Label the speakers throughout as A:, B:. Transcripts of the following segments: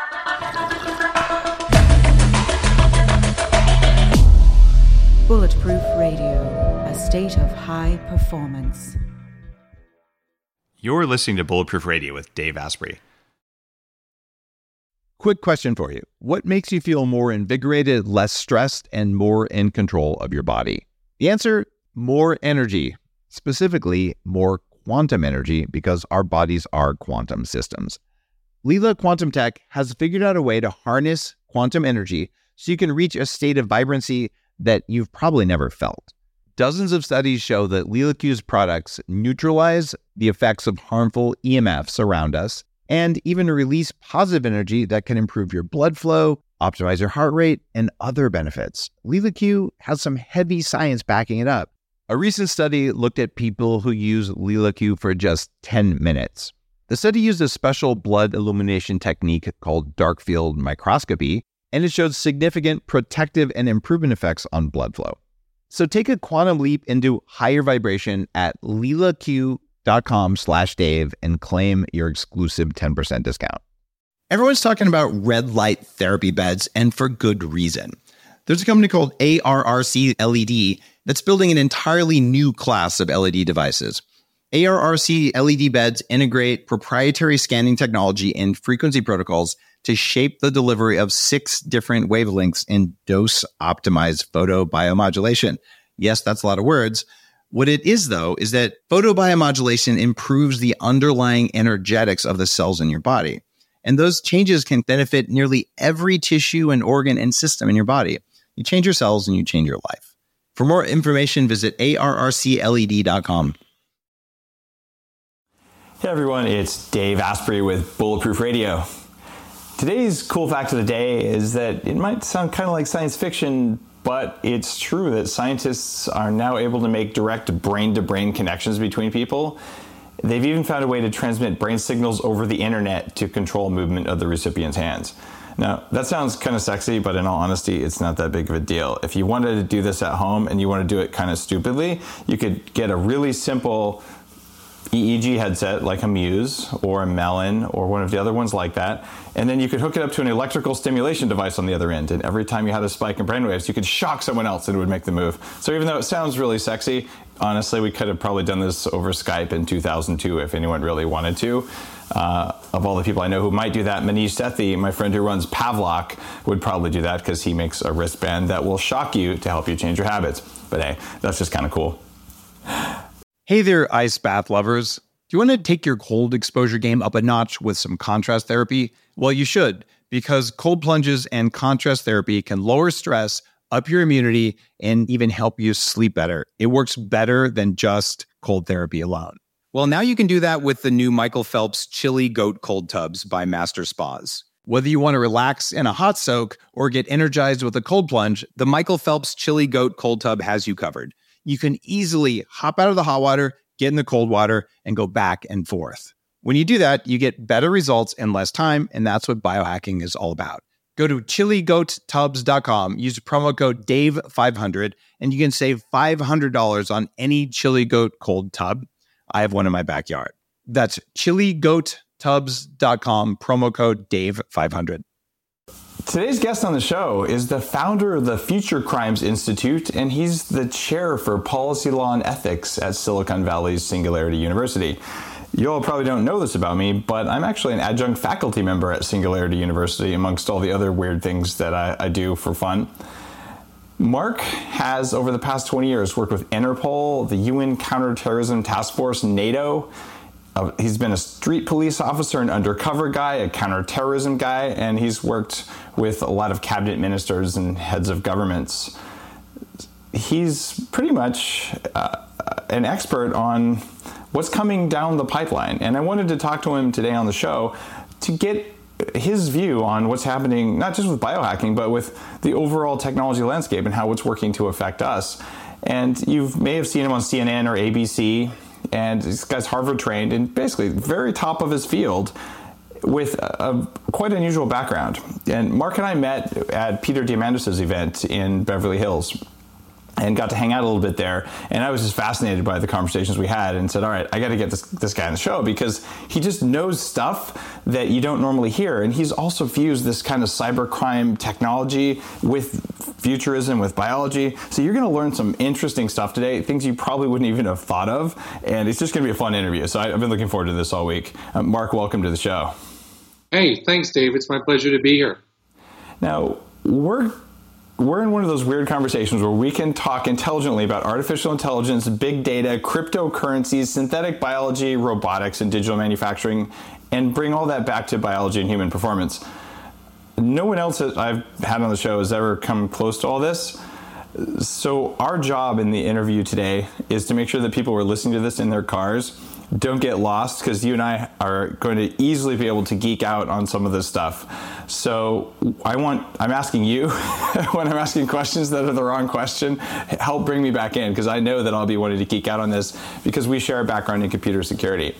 A: Bulletproof Radio, a state of high performance.
B: You're listening to Bulletproof Radio with Dave Asprey.
C: Quick question for you. What makes you feel more invigorated, less stressed, and more in control of your body? The answer, more energy. Specifically, more quantum energy, because our bodies are quantum systems. Leela Quantum Tech has figured out a way to harness quantum energy so you can reach a state of vibrancy that you've probably never felt. Dozens of studies show that LeelaQ's products neutralize the effects of harmful EMFs around us and even release positive energy that can improve your blood flow, optimize your heart rate, and other benefits. LeelaQ has some heavy science backing it up. A recent study looked at people who use LeelaQ for just 10 minutes. The study used a special blood illumination technique called dark field microscopy, and it showed significant protective and improvement effects on blood flow. So take a quantum leap into higher vibration at leelaq.com/Dave and claim your exclusive 10% discount.
D: Everyone's talking about red light therapy beds, and for good reason. There's a company called ARRC LED that's building an entirely new class of LED devices. ARRC LED beds integrate proprietary scanning technology and frequency protocols to shape the delivery of 6 different wavelengths in dose-optimized photobiomodulation. Yes, that's a lot of words. What it is, though, is that photobiomodulation improves the underlying energetics of the cells in your body. And those changes can benefit nearly every tissue and organ and system in your body. You change your cells and you change your life. For more information, visit arrcled.com.
E: Hey everyone, it's Dave Asprey with Bulletproof Radio. Today's cool fact of the day is that it might sound kind of like science fiction, but it's true that scientists are now able to make direct brain-to-brain connections between people. They've even found a way to transmit brain signals over the internet to control movement of the recipient's hands. Now, that sounds kind of sexy, but in all honesty, it's not that big of a deal. If you wanted to do this at home and you want to do it kind of stupidly, you could get a really simple EEG headset like a Muse or a Melon or one of the other ones like that, and then you could hook it up to an electrical stimulation device on the other end, and every time you had a spike in brainwaves, you could shock someone else and it would make the move. So even though it sounds really sexy, honestly, we could have probably done this over Skype in 2002 if anyone really wanted to. Of all the people I know who might do that, Manish Sethi, my friend who runs Pavlok, would probably do that because he makes a wristband that will shock you to help you change your habits. But hey, that's just kind of cool.
C: Hey there, ice bath lovers. Do you want to take your cold exposure game up a notch with some contrast therapy? Well, you should, because cold plunges and contrast therapy can lower stress, up your immunity, and even help you sleep better. It works better than just cold therapy alone. Well, now you can do that with the new Michael Phelps Chili Goat Cold Tubs by Master Spas. Whether you want to relax in a hot soak or get energized with a cold plunge, the Michael Phelps Chili Goat Cold Tub has you covered. You can easily hop out of the hot water, get in the cold water, and go back and forth. When you do that, you get better results in less time, and that's what biohacking is all about. Go to chiligoattubs.com, use promo code DAVE500, and you can save $500 on any Chili Goat cold tub. I have one in my backyard. That's chiligoattubs.com, promo code DAVE500.
E: Today's guest on the show is the founder of the Future Crimes Institute, and he's the chair for policy law and ethics at Silicon Valley's Singularity University. You all probably don't know this about me, but I'm actually an adjunct faculty member at Singularity University, amongst all the other weird things that I do for fun. Mark has, over the past 20 years, worked with Interpol, the UN Counterterrorism Task Force, NATO. He's been a street police officer, an undercover guy, a counterterrorism guy, and he's worked with a lot of cabinet ministers and heads of governments. He's pretty much an expert on what's coming down the pipeline, and I wanted to talk to him today on the show to get his view on what's happening, not just with biohacking, but with the overall technology landscape and how it's working to affect us. And you may have seen him on CNN or ABC, and this guy's Harvard trained and basically very top of his field with a quite unusual background. And Mark and I met at Peter Diamandis' event in Beverly Hills. and got to hang out a little bit there. And I was just fascinated by the conversations we had and said, all right, I got to get this guy on the show because he just knows stuff that you don't normally hear. And he's also fused this kind of cybercrime technology with futurism, with biology. So you're going to learn some interesting stuff today, things you probably wouldn't even have thought of. And it's just going to be a fun interview. So I've been looking forward to this all week. Mark, welcome to the show.
F: Hey, thanks, Dave. It's my pleasure to be here.
E: Now, we're in one of those weird conversations where we can talk intelligently about artificial intelligence, big data, cryptocurrencies, synthetic biology, robotics, and digital manufacturing, and bring all that back to biology and human performance. No one else that I've had on the show has ever come close to all this. So our job in the interview today is to make sure that people who are listening to this in their cars don't get lost, because you and I are going to easily be able to geek out on some of this stuff. So I'm asking you, when I'm asking questions that are the wrong question, help bring me back in, because I know that I'll be wanting to geek out on this because we share a background in computer security.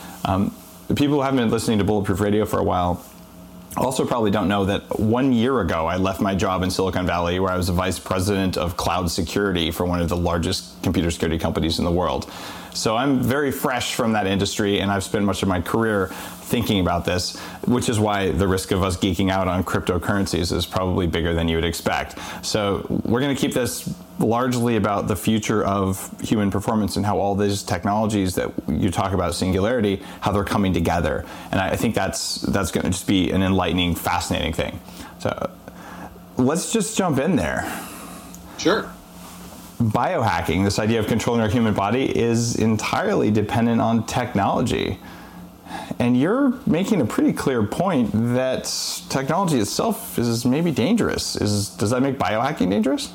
E: People who haven't been listening to Bulletproof Radio for a while also probably don't know that 1 year ago, I left my job in Silicon Valley, where I was the vice president of cloud security for one of the largest computer security companies in the world. So I'm very fresh from that industry, and I've spent much of my career thinking about this, which is why the risk of us geeking out on cryptocurrencies is probably bigger than you would expect. So we're going to keep this largely about the future of human performance and how all these technologies that you talk about, singularity, how they're coming together. And I think that's going to just be an enlightening, fascinating thing. So let's just jump in there.
F: Sure.
E: Biohacking, this idea of controlling our human body, is entirely dependent on technology. And you're making a pretty clear point that technology itself is maybe dangerous. Does that make biohacking dangerous?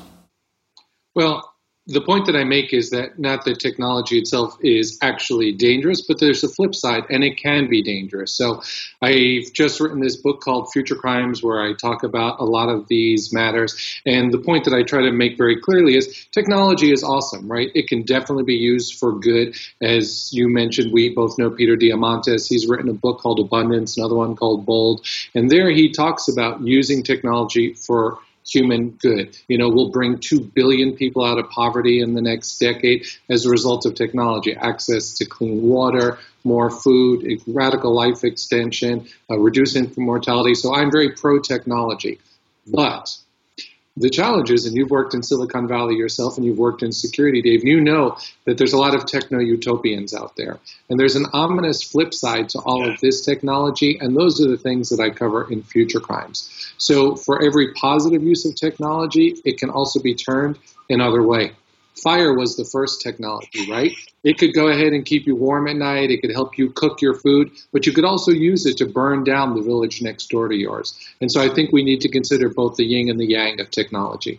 F: Well, the point that I make is that not that technology itself is actually dangerous, but there's a flip side, and it can be dangerous. So I've just written this book called Future Crimes, where I talk about a lot of these matters. And the point that I try to make very clearly is technology is awesome, right? It can definitely be used for good. As you mentioned, we both know Peter Diamandis. He's written a book called Abundance, another one called Bold. And there he talks about using technology for human good. You know, we'll bring 2 billion people out of poverty in the next decade as a result of technology. Access to clean water, more food, radical life extension, reduce infant mortality. So I'm very pro-technology. But the challenge is, and you've worked in Silicon Valley yourself, and you've worked in security, Dave, you know that there's a lot of techno-utopians out there. And there's an ominous flip side to all of this technology, and those are the things that I cover in Future Crimes. So for every positive use of technology, it can also be turned another way. Fire was the first technology, right? It could go ahead and keep you warm at night. It could help you cook your food, but you could also use it to burn down the village next door to yours. And so I think we need to consider both the yin and the yang of technology.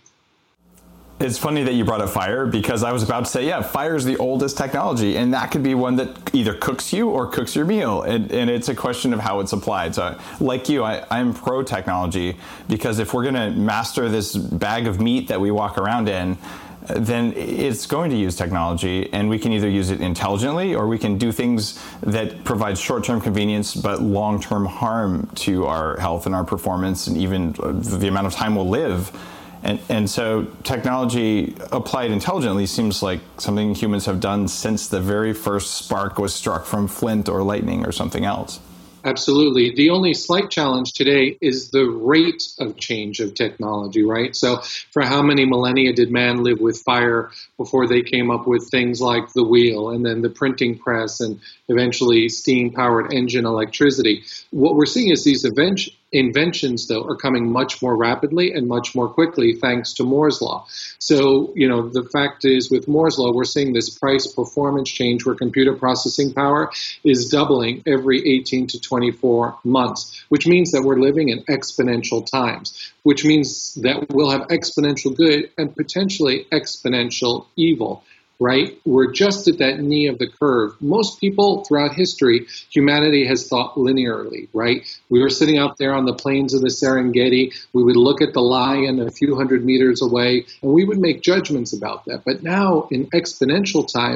E: It's funny that you brought up fire, because I was about to say, yeah, fire is the oldest technology, and that could be one that either cooks you or cooks your meal. And it's a question of how it's applied. So like you, I'm pro-technology, because if we're going to master this bag of meat that we walk around in, then it's going to use technology, and we can either use it intelligently, or we can do things that provide short-term convenience but long-term harm to our health and our performance, and even the amount of time we'll live. And so technology applied intelligently seems like something humans have done since the very first spark was struck from flint or lightning or something else.
F: Absolutely. The only slight challenge today is the rate of change of technology, right? So for how many millennia did man live with fire before they came up with things like the wheel and then the printing press and eventually steam-powered engine electricity? What we're seeing is these inventions, though, are coming much more rapidly and much more quickly thanks to Moore's Law. So, you know, the fact is with Moore's Law, we're seeing this price performance change where computer processing power is doubling every 18 to 24 months, which means that we're living in exponential times, which means that we'll have exponential good and potentially exponential evil. Right? We're just at that knee of the curve. Most people throughout history, humanity has thought linearly, right? We were sitting out there on the plains of the Serengeti. We would look at the lion a few hundred meters away, and we would make judgments about that. But now, in exponential times,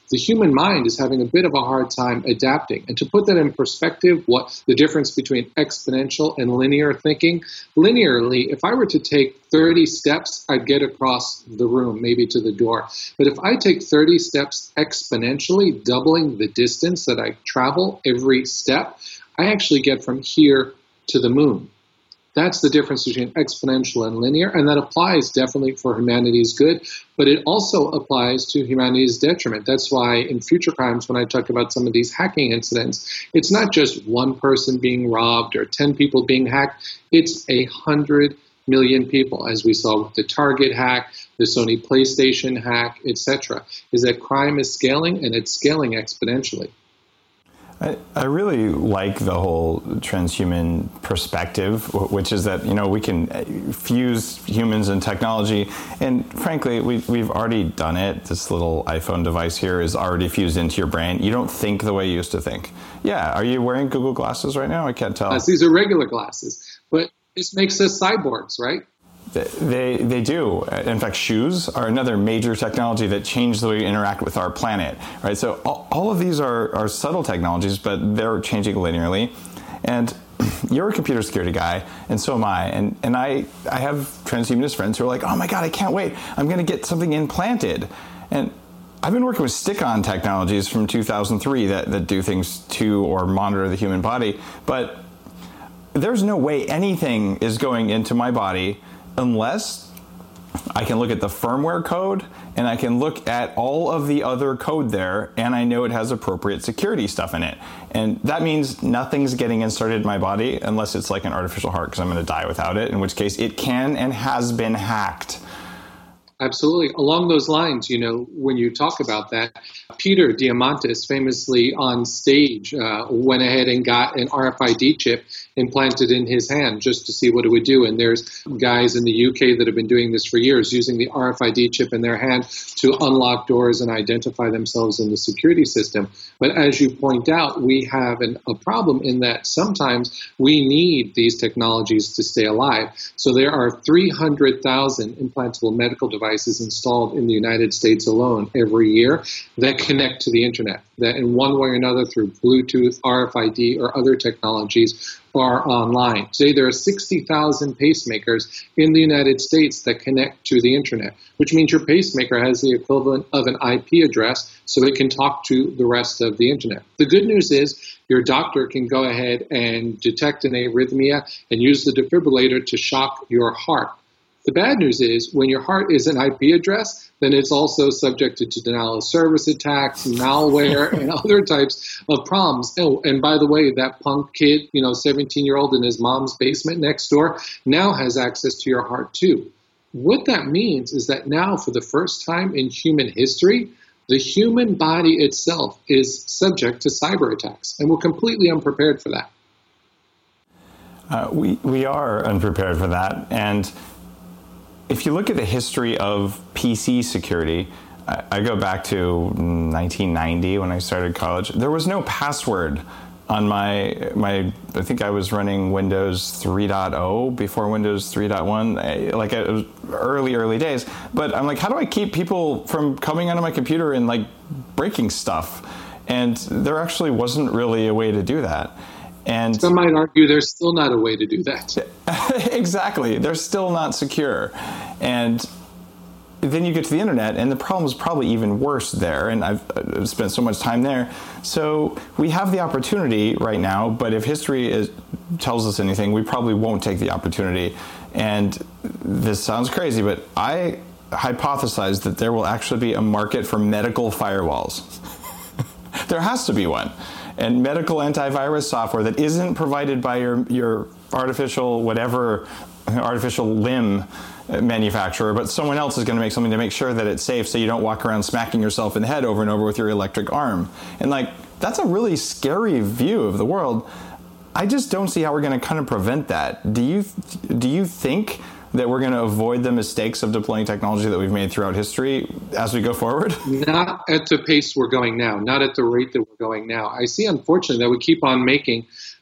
F: the human mind is having a bit of a hard time adapting. And to put that in perspective, what the difference between exponential and linear thinking, linearly, if I were to take 30 steps, I'd get across the room, maybe to the door. But if I take 30 steps exponentially, doubling the distance that I travel every step, I actually get from here to the moon. That's the difference between exponential and linear, and that applies definitely for humanity's good, but it also applies to humanity's detriment. That's why in Future Crimes, when I talk about some of these hacking incidents, it's not just one person being robbed or 10 people being hacked, it's 100 million people, as we saw with the Target hack, the Sony PlayStation hack, etc., is that crime is scaling, and it's scaling exponentially.
E: I really like the whole transhuman perspective, which is that, we can fuse humans and technology. And frankly, we've already done it. This little iPhone device here is already fused into your brain. You don't think the way you used to think. Yeah. Are you wearing Google glasses right now? I can't tell.
F: These are regular glasses. But this makes us cyborgs, right?
E: They do. In fact, shoes are another major technology that changed the way we interact with our planet, right? So all of these are subtle technologies, but they're changing linearly. And you're a computer security guy, and so am I. And I have transhumanist friends who are like, oh my God, I can't wait. I'm going to get something implanted. And I've been working with stick-on technologies from 2003 that do things to or monitor the human body. But there's no way anything is going into my body unless I can look at the firmware code and I can look at all of the other code there and I know it has appropriate security stuff in it. And that means nothing's getting inserted in my body unless it's like an artificial heart, because I'm going to die without it, in which case it can and has been hacked.
F: Absolutely. Along those lines, when you talk about that, Peter Diamandis famously on stage went ahead and got an RFID chip implanted in his hand just to see what it would do. And there's guys in the UK that have been doing this for years, using the RFID chip in their hand to unlock doors and identify themselves in the security system. But as you point out, we have a problem in that sometimes we need these technologies to stay alive. So there are 300,000 implantable medical devices installed in the United States alone every year that connect to the internet, that in one way or another through Bluetooth, RFID, or other technologies are online. Today there are 60,000 pacemakers in the United States that connect to the internet, which means your pacemaker has the equivalent of an IP address so it can talk to the rest of the internet. The good news is your doctor can go ahead and detect an arrhythmia and use the defibrillator to shock your heart. The bad news is when your heart is an IP address, then it's also subjected to denial of service attacks, malware, and other types of problems. Oh, and by the way, that punk kid, 17-year-old in his mom's basement next door, now has access to your heart too. What that means is that now, for the first time in human history, the human body itself is subject to cyber attacks, and we're completely unprepared for that.
E: We are unprepared for that, and if you look at the history of PC security, I go back to 1990 when I started college. There was no password on my. I think I was running Windows 3.0 before Windows 3.1, like it was early days. But I'm like, how do I keep people from coming onto my computer and like breaking stuff? And there actually wasn't really a way to do that. And
F: some might argue there's still not a way to do that.
E: Exactly. They're still not secure. And then you get to the internet, and the problem is probably even worse there. And I've spent so much time there. So we have the opportunity right now, but if history tells us anything, we probably won't take the opportunity. And this sounds crazy, but I hypothesize that there will actually be a market for medical firewalls. There has to be one. And medical antivirus software that isn't provided by your artificial limb manufacturer, but someone else is going to make something to make sure that it's safe so you don't walk around smacking yourself in the head over and over with your electric arm. And that's a really scary view of the world. I just don't see how we're going to kind of prevent that. Do you think that we're going to avoid the mistakes of deploying technology that we've made throughout history as we go forward?
F: Not at the pace we're going now, not at the rate that we're going now. I see, unfortunately, that we keep on making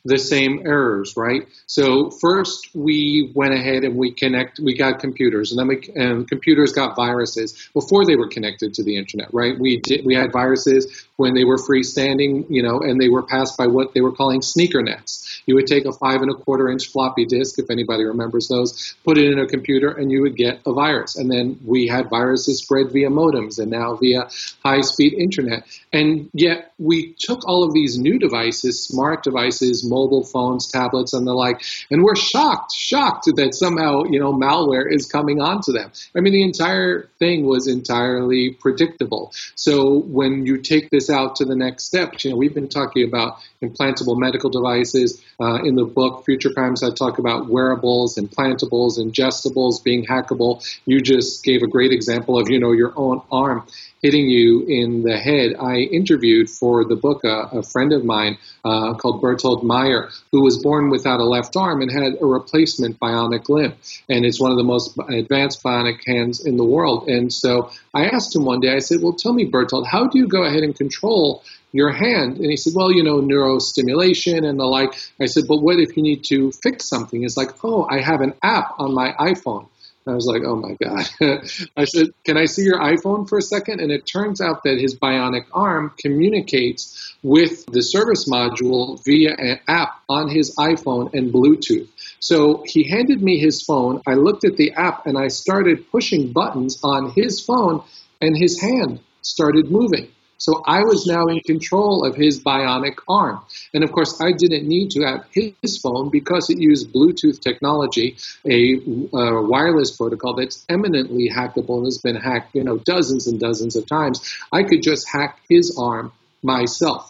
F: the same errors, right? So first we went ahead and we got computers, and then computers got viruses before they were connected to the internet, right? We had viruses when they were freestanding, and they were passed by what they were calling sneaker nets. You would take a 5 1/4-inch floppy disk, if anybody remembers those, put it in a computer, and you would get a virus. And then we had viruses spread via modems and now via high-speed internet. And yet we took all of these new devices, smart devices, mobile phones, tablets, and the like, and we're shocked that somehow, malware is coming onto them. I mean, the entire thing was entirely predictable. So when you take this out to the next step, we've been talking about implantable medical devices. In the book, Future Crimes, I talk about wearables, implantables, ingestibles being hackable. You just gave a great example of, your own arm hitting you in the head. I interviewed for the book a friend of mine called Bertold Meyer, who was born without a left arm and had a replacement bionic limb. And it's one of the most advanced bionic hands in the world. And so I asked him one day, I said, well, tell me, Bertold, how do you go ahead and control your hand? And he said, well, neurostimulation and the like. I said, but what if you need to fix something? It's like, oh, I have an app on my iPhone. I was like, oh my God. I said, can I see your iPhone for a second? And it turns out that his bionic arm communicates with the service module via an app on his iPhone and Bluetooth. So he handed me his phone. I looked at the app and I started pushing buttons on his phone and his hand started moving. So I was now in control of his bionic arm. And of course, I didn't need to have his phone because it used Bluetooth technology, a wireless protocol that's eminently hackable and has been hacked, dozens and dozens of times. I could just hack his arm myself.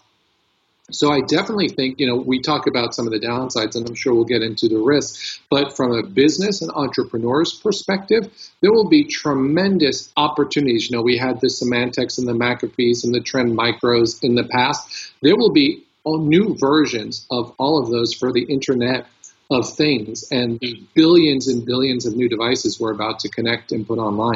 F: So I definitely think, we talk about some of the downsides, and I'm sure we'll get into the risks, but from a business and entrepreneur's perspective, there will be tremendous opportunities. We had the Symantec's and the McAfee's and the Trend Micros in the past. There will be new versions of all of those for the Internet of Things and the billions and billions of new devices we're about to connect and put online.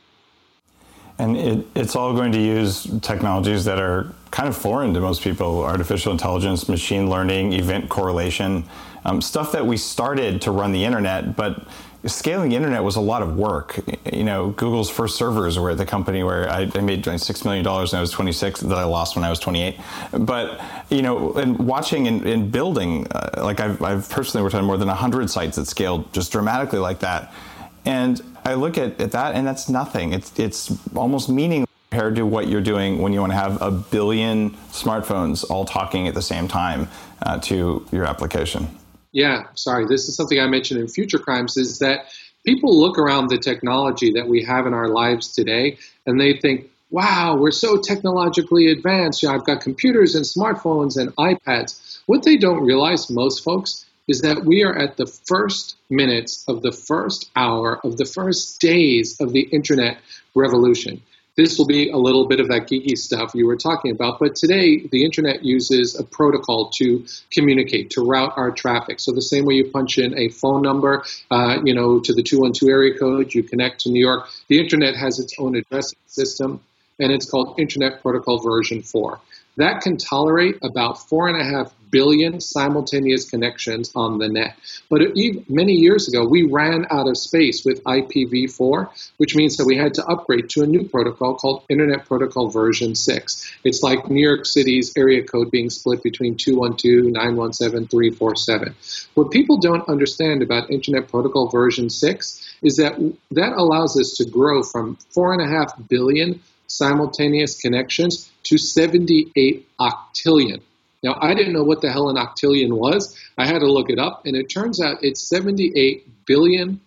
E: And it's all going to use technologies that are kind of foreign to most people: artificial intelligence, machine learning, event correlation, stuff that we started to run the internet, but scaling the internet was a lot of work. Google's first servers were at the company where I made $6 million when I was 26, that I lost when I was 28. But, and watching and building, I've personally worked on more than 100 sites that scaled just dramatically like that. And I look at that, and that's nothing. It's almost meaningless compared to what you're doing when you want to have a billion smartphones all talking at the same time to your application.
F: Yeah, sorry. This is something I mentioned in Future Crimes, is that people look around the technology that we have in our lives today, and they think, wow, we're so technologically advanced. I've got computers and smartphones and iPads. What they don't realize, most folks, is that we are at the first minutes of the first hour of the first days of the internet revolution. This will be a little bit of that geeky stuff you were talking about, but today the internet uses a protocol to communicate, to route our traffic. So the same way you punch in a phone number, to the 212 area code, you connect to New York, the internet has its own addressing system, and it's called Internet Protocol version 4. That can tolerate about 4.5 billion simultaneous connections on the net. But many years ago, we ran out of space with IPv4, which means that we had to upgrade to a new protocol called Internet Protocol version 6. It's like New York City's area code being split between 212, 917, 347. What people don't understand about Internet Protocol version 6 is that allows us to grow from 4.5 billion simultaneous connections to 78 octillion. Now, I didn't know what the hell an octillion was. I had to look it up, and it turns out it's 78 billion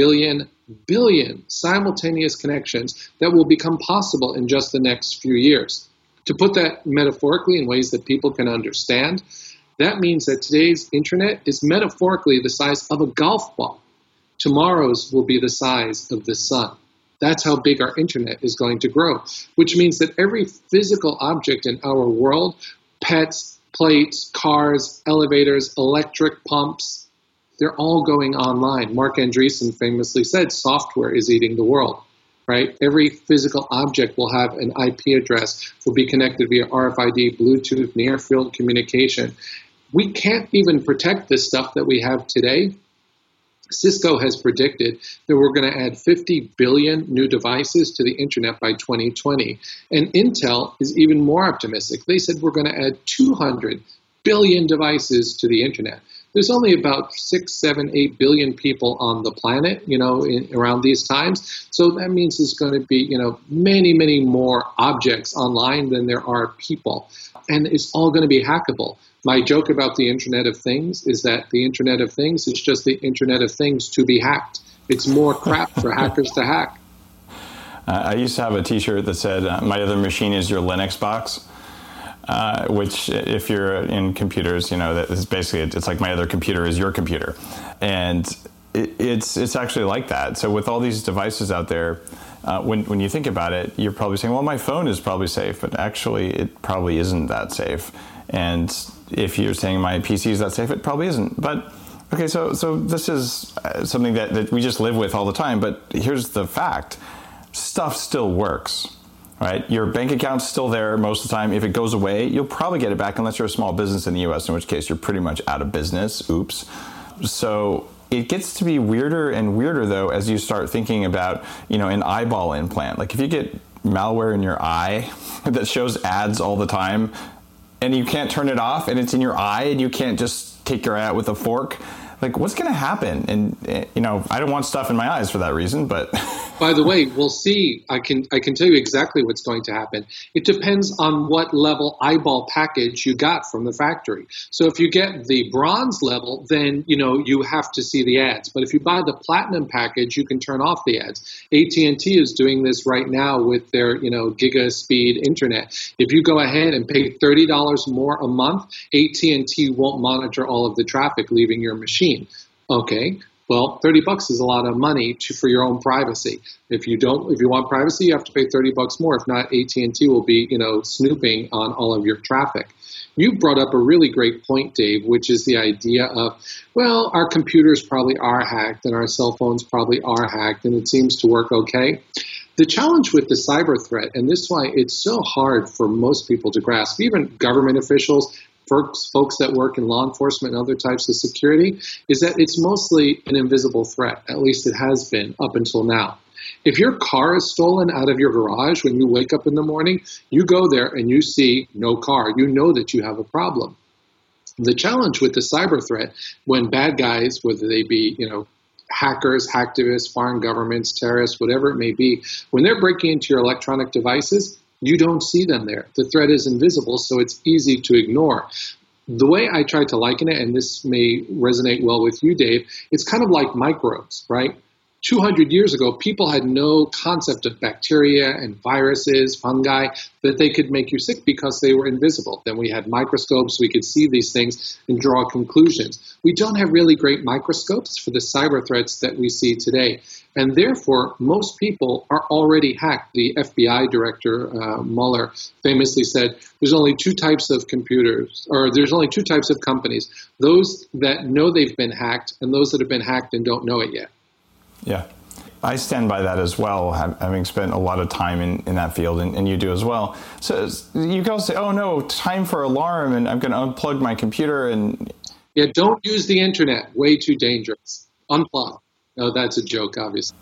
F: simultaneous connections that will become possible in just the next few years. To put that metaphorically in ways that people can understand, that means that today's internet is metaphorically the size of a golf ball. Tomorrow's will be the size of the sun. That's how big our internet is going to grow, which means that every physical object in our world, pets, plates, cars, elevators, electric pumps, they're all going online. Mark Andreessen famously said, software is eating the world, right? Every physical object will have an IP address, will be connected via RFID, Bluetooth, near-field communication. We can't even protect the stuff that we have today. Cisco has predicted that we're going to add 50 billion new devices to the internet by 2020. And Intel is even more optimistic. They said we're going to add 200 billion devices to the internet. There's only about 6, 7, 8 billion people on the planet, around these times. So that means there's going to be, many, many more objects online than there are people. And it's all going to be hackable. My joke about the Internet of Things is that the Internet of Things is just the Internet of Things to be hacked. It's more crap for hackers to hack.
E: I used to have a T-shirt that said, "My other machine is your Linux box," which, if you're in computers, that is basically it's like my other computer is your computer, and it's actually like that. So with all these devices out there, when you think about it, you're probably saying, "Well, my phone is probably safe," but actually, it probably isn't that safe. And if you're saying my PC is that safe, it probably isn't. But okay, so this is something that we just live with all the time. But here's the fact: stuff still works, right? Your bank account's still there most of the time. If it goes away, you'll probably get it back unless you're a small business in the U.S., in which case you're pretty much out of business. Oops. So it gets to be weirder and weirder, though, as you start thinking about, an eyeball implant. Like if you get malware in your eye that shows ads all the time, and you can't turn it off, and it's in your eye, and you can't just take your eye out with a fork. Like, what's going to happen? And I don't want stuff in my eyes for that reason. But
F: by the way, we'll see. I can tell you exactly what's going to happen. It depends on what level eyeball package you got from the factory. So if you get the bronze level, then you have to see the ads. But if you buy the platinum package, you can turn off the ads. AT&T is doing this right now with their giga speed internet. If you go ahead and pay $30 more a month, AT&T won't monitor all of the traffic leaving your machine. Okay, well, $30 is a lot of money for your own privacy. If you want privacy, you have to pay $30 more. If not, AT&T will be, snooping on all of your traffic. You brought up a really great point, Dave, which is the idea of, well, our computers probably are hacked and our cell phones probably are hacked, and it seems to work okay. The challenge with the cyber threat, and this is why it's so hard for most people to grasp, even government officials, folks that work in law enforcement and other types of security, is that it's mostly an invisible threat. At least it has been up until now. If your car is stolen out of your garage when you wake up in the morning, you go there and you see no car. You know that you have a problem. The challenge with the cyber threat, when bad guys, whether they be, hackers, hacktivists, foreign governments, terrorists, whatever it may be, when they're breaking into your electronic devices, you don't see them there. The threat is invisible, so it's easy to ignore. The way I try to liken it, and this may resonate well with you, Dave, it's kind of like microbes, right? 200 years ago, people had no concept of bacteria and viruses, fungi, that they could make you sick because they were invisible. Then we had microscopes, we could see these things and draw conclusions. We don't have really great microscopes for the cyber threats that we see today. And therefore, most people are already hacked. The FBI director, Mueller, famously said, there's only two types of computers, or there's only two types of companies, those that know they've been hacked and those that have been hacked and don't know it yet.
E: Yeah, I stand by that as well, having spent a lot of time in that field, and you do as well. So you guys say, oh no, time for alarm, and I'm going to unplug my computer. And
F: yeah, don't use the internet. Way too dangerous. Unplug. No, that's a joke, obviously.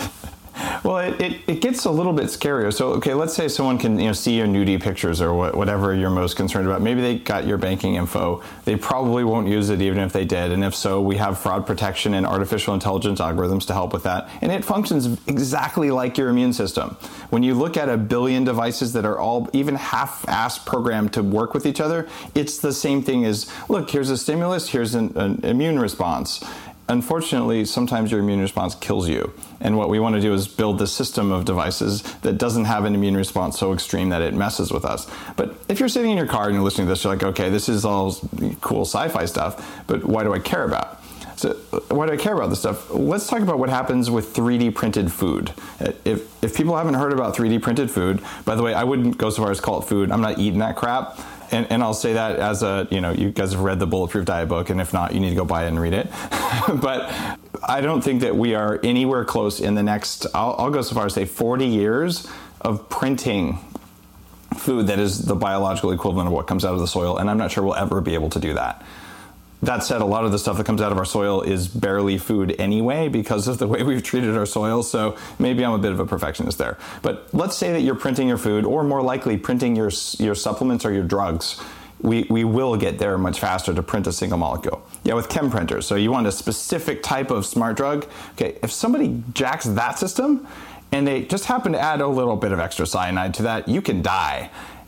E: Well, it gets a little bit scarier. So, okay, let's say someone can see your nudie pictures or whatever you're most concerned about. Maybe they got your banking info. They probably won't use it even if they did. And if so, we have fraud protection and artificial intelligence algorithms to help with that. And it functions exactly like your immune system. When you look at 1 billion devices that are all even half-assed programmed to work with each other, it's the same thing as, look, here's a stimulus, here's an immune response. Unfortunately, sometimes your immune response kills you. And what we want to do is build this system of devices that doesn't have an immune response so extreme that it messes with us. But if you're sitting in your car and you're listening to this, you're like, okay, this is all cool sci-fi stuff, but why do I care about? So why do I care about this stuff? Let's talk about what happens with 3D printed food. If people haven't heard about 3D printed food, by the way, I wouldn't go so far as call it food. I'm not eating that crap. And I'll say that as you guys have read the Bulletproof Diet book, and if not, you need to go buy it and read it. But I don't think that we are anywhere close in the next, I'll go so far as say 40 years of printing food that is the biological equivalent of what comes out of the soil, and I'm not sure we'll ever be able to do that. That said, a lot of the stuff that comes out of our soil is barely food anyway because of the way we've treated our soil, so maybe I'm a bit of a perfectionist there. But let's say that you're printing your food, or more likely printing your supplements or your drugs. We will get there much faster to print a single molecule. Yeah, with chem printers. So you want a specific type of smart drug. Okay, if somebody jacks that system and they just happen to add a little bit of extra cyanide to that, you can die.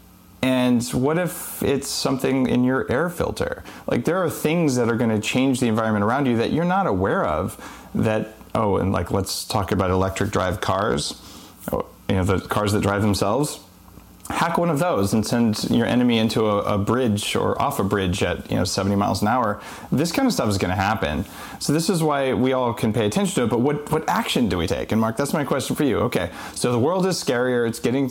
E: And what if it's something in your air filter? Like, there are things that are going to change the environment around you that you're not aware of that, and like, let's talk about electric drive cars, the cars that drive themselves. Hack one of those and send your enemy into a bridge or off a bridge at 70 miles an hour. This kind of stuff is going to happen. So this is why we all can pay attention to it. But what action do we take? And Mark, that's my question for you. Okay, so the world is scarier. It's getting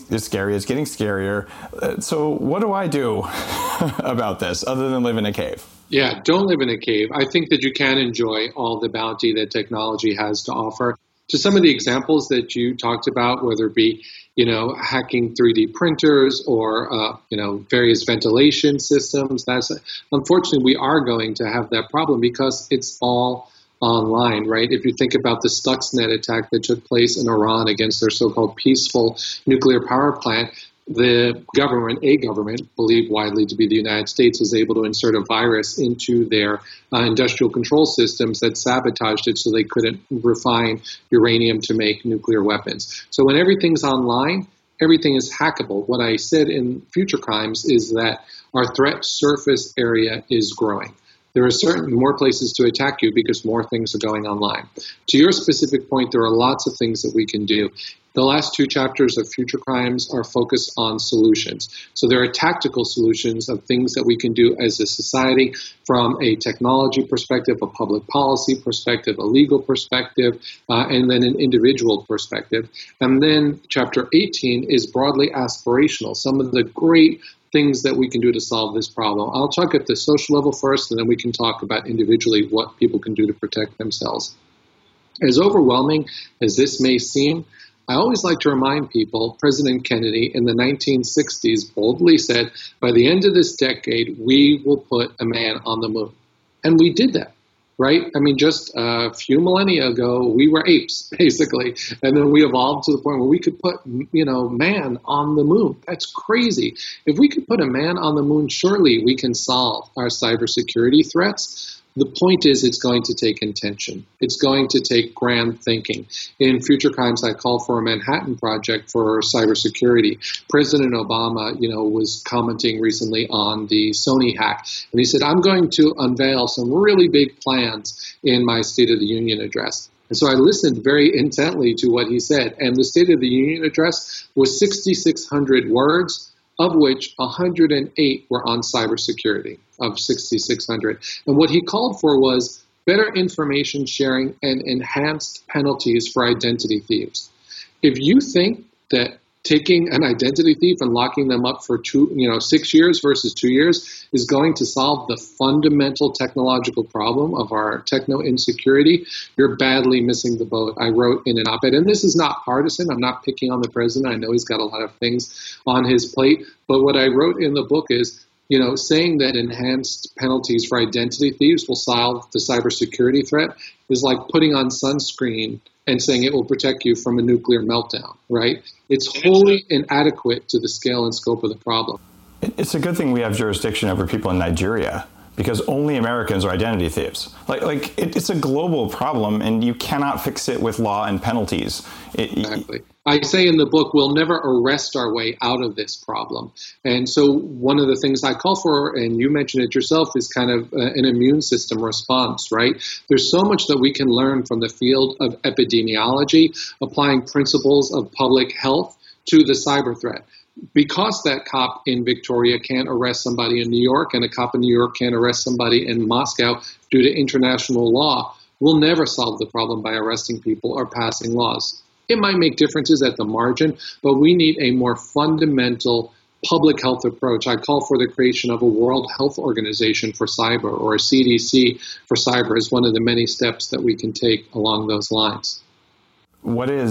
E: scarier. So what do I do about this other than live in a cave?
F: Yeah, don't live in a cave. I think that you can enjoy all the bounty that technology has to offer. To some of the examples that you talked about, whether it be hacking 3D printers or, various ventilation systems. Unfortunately, we are going to have that problem because it's all online, right? If you think about the Stuxnet attack that took place in Iran against their so-called peaceful nuclear power plant, the government, believed widely to be the United States, was able to insert a virus into their industrial control systems that sabotaged it so they couldn't refine uranium to make nuclear weapons. So when everything's online, everything is hackable. What I said in Future Crimes is that our threat surface area is growing. There are certain more places to attack you because more things are going online. To your specific point, there are lots of things that we can do. The last two chapters of Future Crimes are focused on solutions. So there are tactical solutions of things that we can do as a society from a technology perspective, a public policy perspective, a legal perspective, and then an individual perspective. And then chapter 18 is broadly aspirational. Some of the great things that we can do to solve this problem. I'll talk at the social level first, and then we can talk about individually what people can do to protect themselves. As overwhelming as this may seem, I always like to remind people, President Kennedy in the 1960s boldly said, by the end of this decade, we will put a man on the moon. And we did that, right? I mean, just a few millennia ago, we were apes, basically. And then we evolved to the point where we could put, man on the moon. That's crazy. If we could put a man on the moon, surely we can solve our cybersecurity threats. The point is, it's going to take intention. It's going to take grand thinking. In Future Crimes, I call for a Manhattan Project for cybersecurity. President Obama, was commenting recently on the Sony hack, and he said, I'm going to unveil some really big plans in my State of the Union address. And so I listened very intently to what he said, and the State of the Union address was 6,600 words, of which 108 were on cybersecurity, of 6,600. And what he called for was better information sharing and enhanced penalties for identity thieves. If you think that taking an identity thief and locking them up for 6 years versus 2 years is going to solve the fundamental technological problem of our techno insecurity, you're badly missing the boat. I wrote in an op-ed, and this is not partisan. I'm not picking on the president. I know he's got a lot of things on his plate. But what I wrote in the book is, saying that enhanced penalties for identity thieves will solve the cybersecurity threat is like putting on sunscreen and saying it will protect you from a nuclear meltdown, right? It's wholly inadequate to the scale and scope of the problem.
E: It's a good thing we have jurisdiction over people in Nigeria, because only Americans are identity thieves. It's a global problem, and you cannot fix it with law and penalties.
F: Exactly. I say in the book, we'll never arrest our way out of this problem. And so one of the things I call for, and you mentioned it yourself, is kind of an immune system response, right? There's so much that we can learn from the field of epidemiology, applying principles of public health to the cyber threat. Because that cop in Victoria can't arrest somebody in New York and a cop in New York can't arrest somebody in Moscow due to international law, we'll never solve the problem by arresting people or passing laws. It might make differences at the margin, but we need a more fundamental public health approach. I call for the creation of a World Health Organization for cyber, or a CDC for cyber, as one of the many steps that we can take along those lines.
E: What is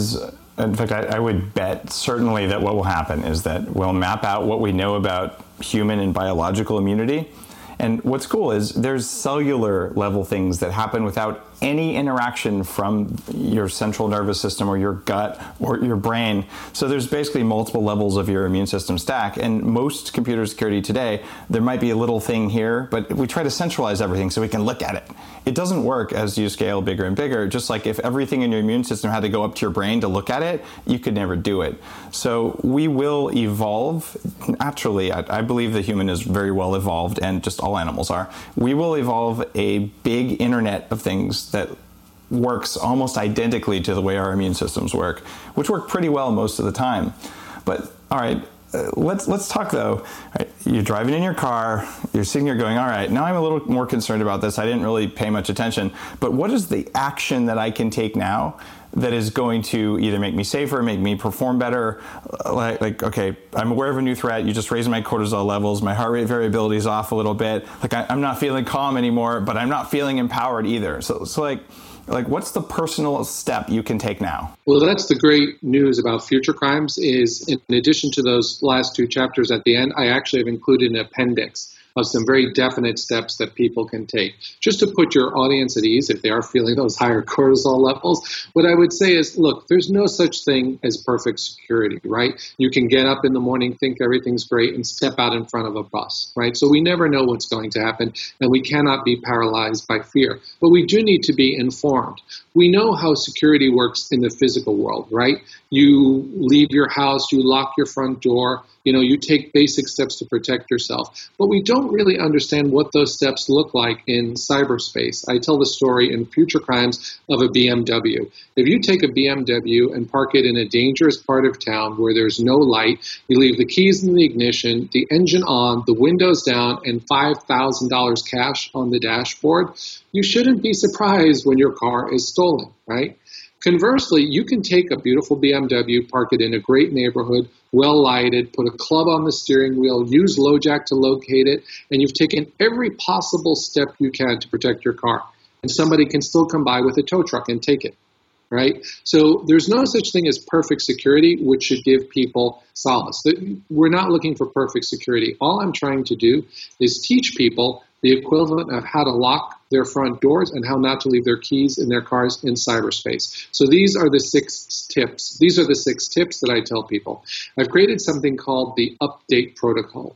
E: In fact, I would bet certainly that what will happen is that we'll map out what we know about human and biological immunity. And what's cool is there's cellular level things that happen without any interaction from your central nervous system or your gut or your brain. So there's basically multiple levels of your immune system stack. And most computer security today, there might be a little thing here, but we try to centralize everything so we can look at it. It doesn't work as you scale bigger and bigger. Just like if everything in your immune system had to go up to your brain to look at it, you could never do it. So we will evolve naturally. I believe the human is very well evolved, and just all animals are. We will evolve a big internet of things that works almost identically to the way our immune systems work, which work pretty well most of the time. But all right, let's talk though. Right, you're driving in your car, you're sitting here going, all right, now I'm a little more concerned about this. I didn't really pay much attention, but what is the action that I can take now that is going to either make me safer, make me perform better? Like, okay, I'm aware of a new threat. You just raised my cortisol levels. My heart rate variability is off a little bit. Like I'm not feeling calm anymore, but I'm not feeling empowered either. So like what's the personal step you can take now?
F: Well, that's the great news about future crimes is in addition to those last two chapters at the end, I actually have included an appendix of some very definite steps that people can take. Just to put your audience at ease if they are feeling those higher cortisol levels, what I would say is, look, there's no such thing as perfect security, right? You can get up in the morning, think everything's great, and step out in front of a bus, right? So we never know what's going to happen, and we cannot be paralyzed by fear. But we do need to be informed. We know how security works in the physical world, right? You leave your house, you lock your front door, you take basic steps to protect yourself. But we don't really understand what those steps look like in cyberspace. I tell the story in Future Crimes of a BMW. If you take a BMW and park it in a dangerous part of town where there's no light, you leave the keys in the ignition, the engine on, the windows down, and $5,000 cash on the dashboard, you shouldn't be surprised when your car is stolen, right? Conversely, you can take a beautiful BMW, park it in a great neighborhood, well lighted, put a club on the steering wheel, use LoJack to locate it, and you've taken every possible step you can to protect your car. And somebody can still come by with a tow truck and take it, right? So there's no such thing as perfect security, which should give people solace. We're not looking for perfect security. All I'm trying to do is teach people the equivalent of how to lock their front doors and how not to leave their keys in their cars in cyberspace. So these are the 6 tips. These are the 6 tips that I tell people. I've created something called the update protocol,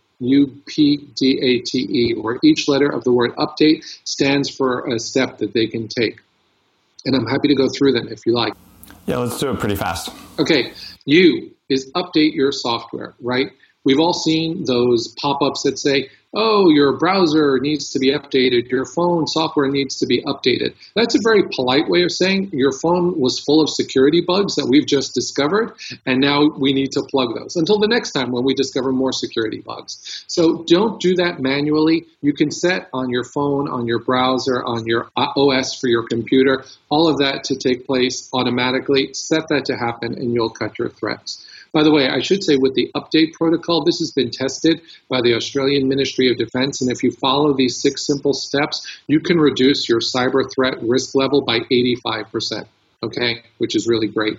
F: UPDATE, where each letter of the word update stands for a step that they can take. And I'm happy to go through them if you like.
E: Yeah, let's do it pretty fast.
F: Okay, U is update your software, right? We've all seen those pop-ups that say, oh, your browser needs to be updated, your phone software needs to be updated. That's a very polite way of saying your phone was full of security bugs that we've just discovered, and now we need to plug those until the next time when we discover more security bugs. So don't do that manually. You can set on your phone, on your browser, on your OS for your computer, all of that to take place automatically. Set that to happen, and you'll cut your threats. By the way, I should say with the update protocol, this has been tested by the Australian Ministry of Defence, and if you follow these 6 simple steps, you can reduce your cyber threat risk level by 85%, okay, which is really great.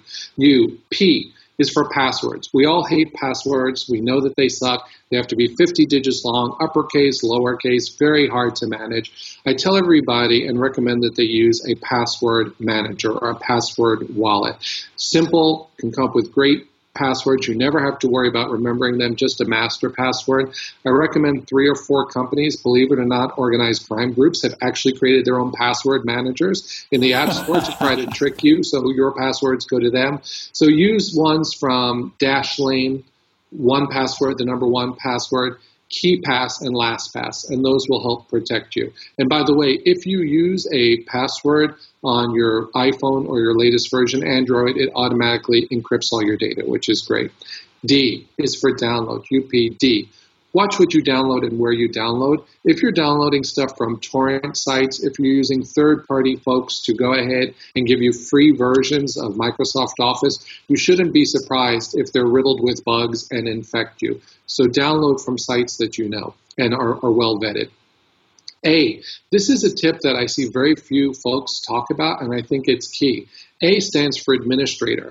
F: P is for passwords. We all hate passwords. We know that they suck. They have to be 50 digits long, uppercase, lowercase, very hard to manage. I tell everybody and recommend that they use a password manager or a password wallet. Simple, can come up with great passwords. You never have to worry about remembering them, just a master password. I recommend 3 or 4 companies, believe it or not, organized crime groups have actually created their own password managers in the App Store to try to trick you, so your passwords go to them. So use ones from Dashlane, 1Password, the number 1 password, KeePass, and LastPass, and those will help protect you. And by the way, if you use a password on your iPhone or your latest version Android, it automatically encrypts all your data, which is great. D is for download, UPD. Watch what you download and where you download. If you're downloading stuff from torrent sites, if you're using third-party folks to go ahead and give you free versions of Microsoft Office, you shouldn't be surprised if they're riddled with bugs and infect you. So download from sites that you know and are well vetted. A, this is a tip that I see very few folks talk about, and I think it's key. A stands for administrator.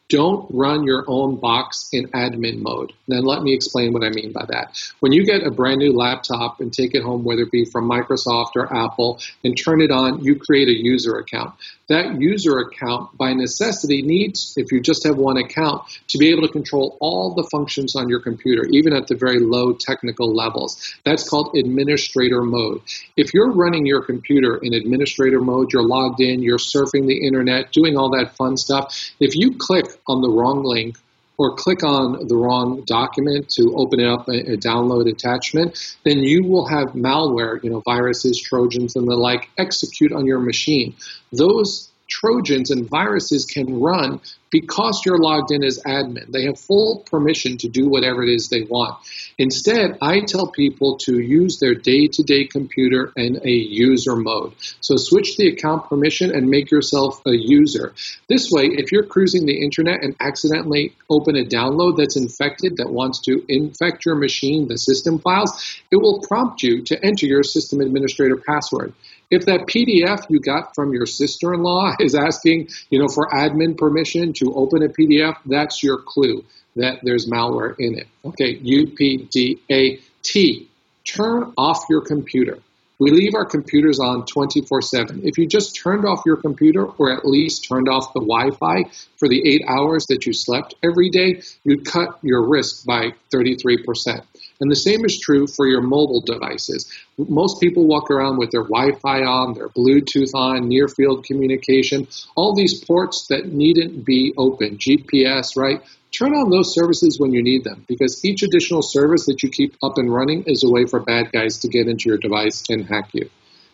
F: Don't run your own box in admin mode. Then let me explain what I mean by that. When you get a brand new laptop and take it home, whether it be from Microsoft or Apple, and turn it on, you create a user account. That user account, by necessity, needs, if you just have one account, to be able to control all the functions on your computer, even at the very low technical levels. That's called administrator mode. If you're running your computer in administrator mode, you're logged in, you're surfing the internet, doing all that fun stuff. If you click on the wrong link or click on the wrong document to open it up, a download attachment, then you will have malware, viruses, Trojans, and the like, execute on your machine. Those Trojans and viruses can run because you're logged in as admin. They have full permission to do whatever it is they want. Instead, I tell people to use their day-to-day computer in a user mode. So switch the account permission and make yourself a user. This way, if you're cruising the internet and accidentally open a download that's infected, that wants to infect your machine, the system files, it will prompt you to enter your system administrator password. If that PDF you got from your sister-in-law is asking, for admin permission to open a PDF, that's your clue that there's malware in it. Okay, UPDAT. Turn off your computer. We leave our computers on 24/7. If you just turned off your computer, or at least turned off the Wi-Fi for the 8 hours that you slept every day, you'd cut your risk by 33%. And the same is true for your mobile devices. Most people walk around with their Wi-Fi on, their Bluetooth on, near-field communication, all these ports that needn't be open, GPS, right? Turn on those services when you need them, because each additional service that you keep up and running is a way for bad guys to get into your device and hack you.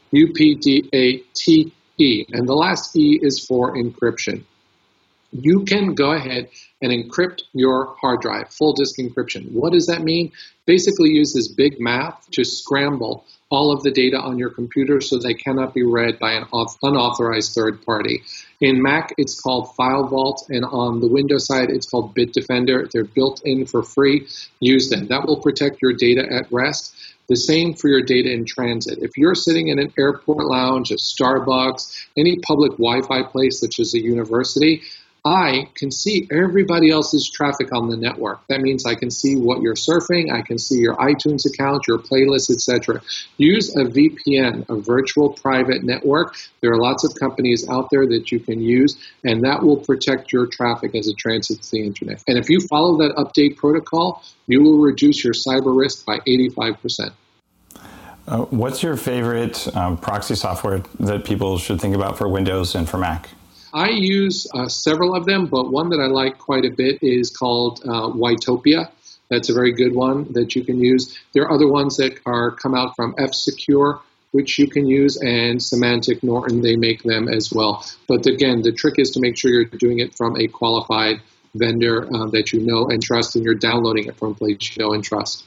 F: UPDATE. And the last E is for encryption. You can go ahead and encrypt your hard drive, full disk encryption. What does that mean? Basically use this big math to scramble all of the data on your computer so they cannot be read by an unauthorized third party. In Mac, it's called File Vault, and on the Windows side, it's called Bitdefender. They're built in for free. Use them. That will protect your data at rest. The same for your data in transit. If you're sitting in an airport lounge, a Starbucks, any public Wi-Fi place such as a university, I can see everybody else's traffic on the network. That means I can see what you're surfing, I can see your iTunes account, your playlists, etc. Use a VPN, a virtual private network. There are lots of companies out there that you can use, and that will protect your traffic as it transits the internet. And if you follow that update protocol, you will reduce your cyber risk by 85%.
E: What's your favorite proxy software that people should think about for Windows and for Mac?
F: I use several of them, but one that I like quite a bit is called Ytopia. That's a very good one that you can use. There are other ones that come out from F-Secure, which you can use, and Symantec Norton, they make them as well. But again, the trick is to make sure you're doing it from a qualified vendor that you know and trust, and you're downloading it from a place you know and trust.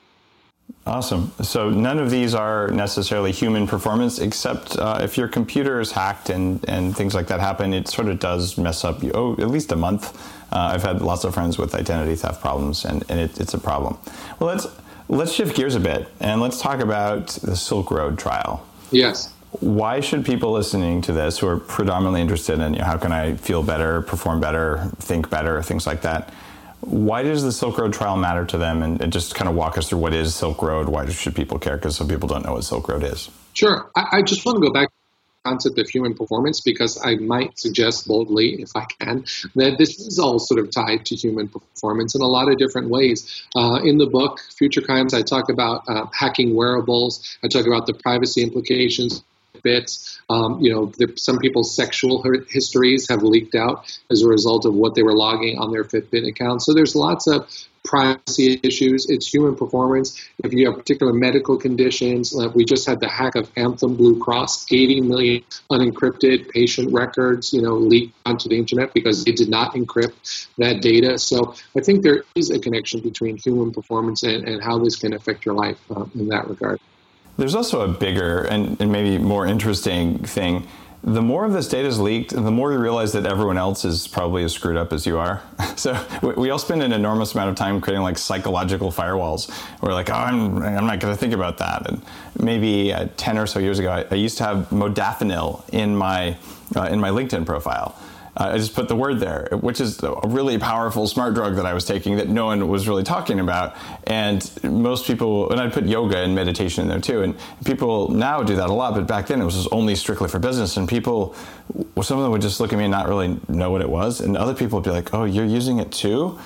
E: Awesome. So none of these are necessarily human performance, except if your computer is hacked and things like that happen, it sort of does mess up you. At least a month. I've had lots of friends with identity theft problems, and it's a problem. Well, let's shift gears a bit, and let's talk about the Silk Road trial.
F: Yes.
E: Why should people listening to this, who are predominantly interested in how can I feel better, perform better, think better, things like that, why does the Silk Road trial matter to them? And just kind of walk us through what is Silk Road. Why should people care? Because some people don't know what Silk Road is.
F: Sure. I just want to go back to the concept of human performance, because I might suggest boldly, if I can, that this is all sort of tied to human performance in a lot of different ways. In the book, Future Crimes, I talk about hacking wearables. I talk about the privacy implications. Bits. Some people's sexual histories have leaked out as a result of what they were logging on their Fitbit account. So there's lots of privacy issues. It's human performance. If you have particular medical conditions, we just had the hack of Anthem Blue Cross, 80 million unencrypted patient records, leaked onto the internet because they did not encrypt that data. So I think there is a connection between human performance and how this can affect your life in that regard.
E: There's also a bigger and maybe more interesting thing. The more of this data is leaked, the more you realize that everyone else is probably as screwed up as you are. So we all spend an enormous amount of time creating psychological firewalls. We're like, I'm not going to think about that. And maybe 10 or so years ago, I used to have modafinil in my LinkedIn profile. I just put the word there, which is a really powerful smart drug that I was taking that no one was really talking about. And most people, and I put yoga and meditation in there too. And people now do that a lot, but back then it was just only strictly for business. And people, some of them would just look at me and not really know what it was. And other people would be like, oh, you're using it too?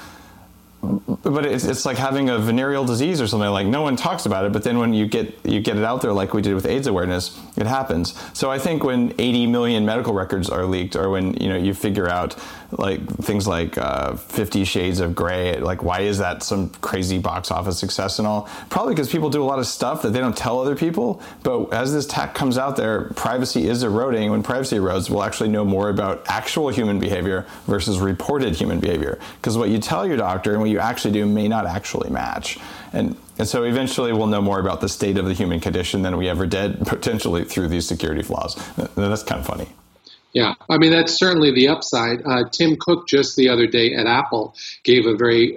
E: But it's like having a venereal disease or something. Like, no one talks about it, but then when you get it out there, like we did with AIDS awareness, it happens. So I think when 80 million medical records are leaked, or when you figure out like things like 50 Shades of Grey, like why is that some crazy box office success and all? Probably because people do a lot of stuff that they don't tell other people. But as this tech comes out there, privacy is eroding. When privacy erodes, we'll actually know more about actual human behavior versus reported human behavior. Because what you tell your doctor and what you actually do may not actually match. And so eventually we'll know more about the state of the human condition than we ever did, potentially through these security flaws. That's kind of funny.
F: Yeah, I mean, that's certainly the upside. Tim Cook just the other day at Apple gave a very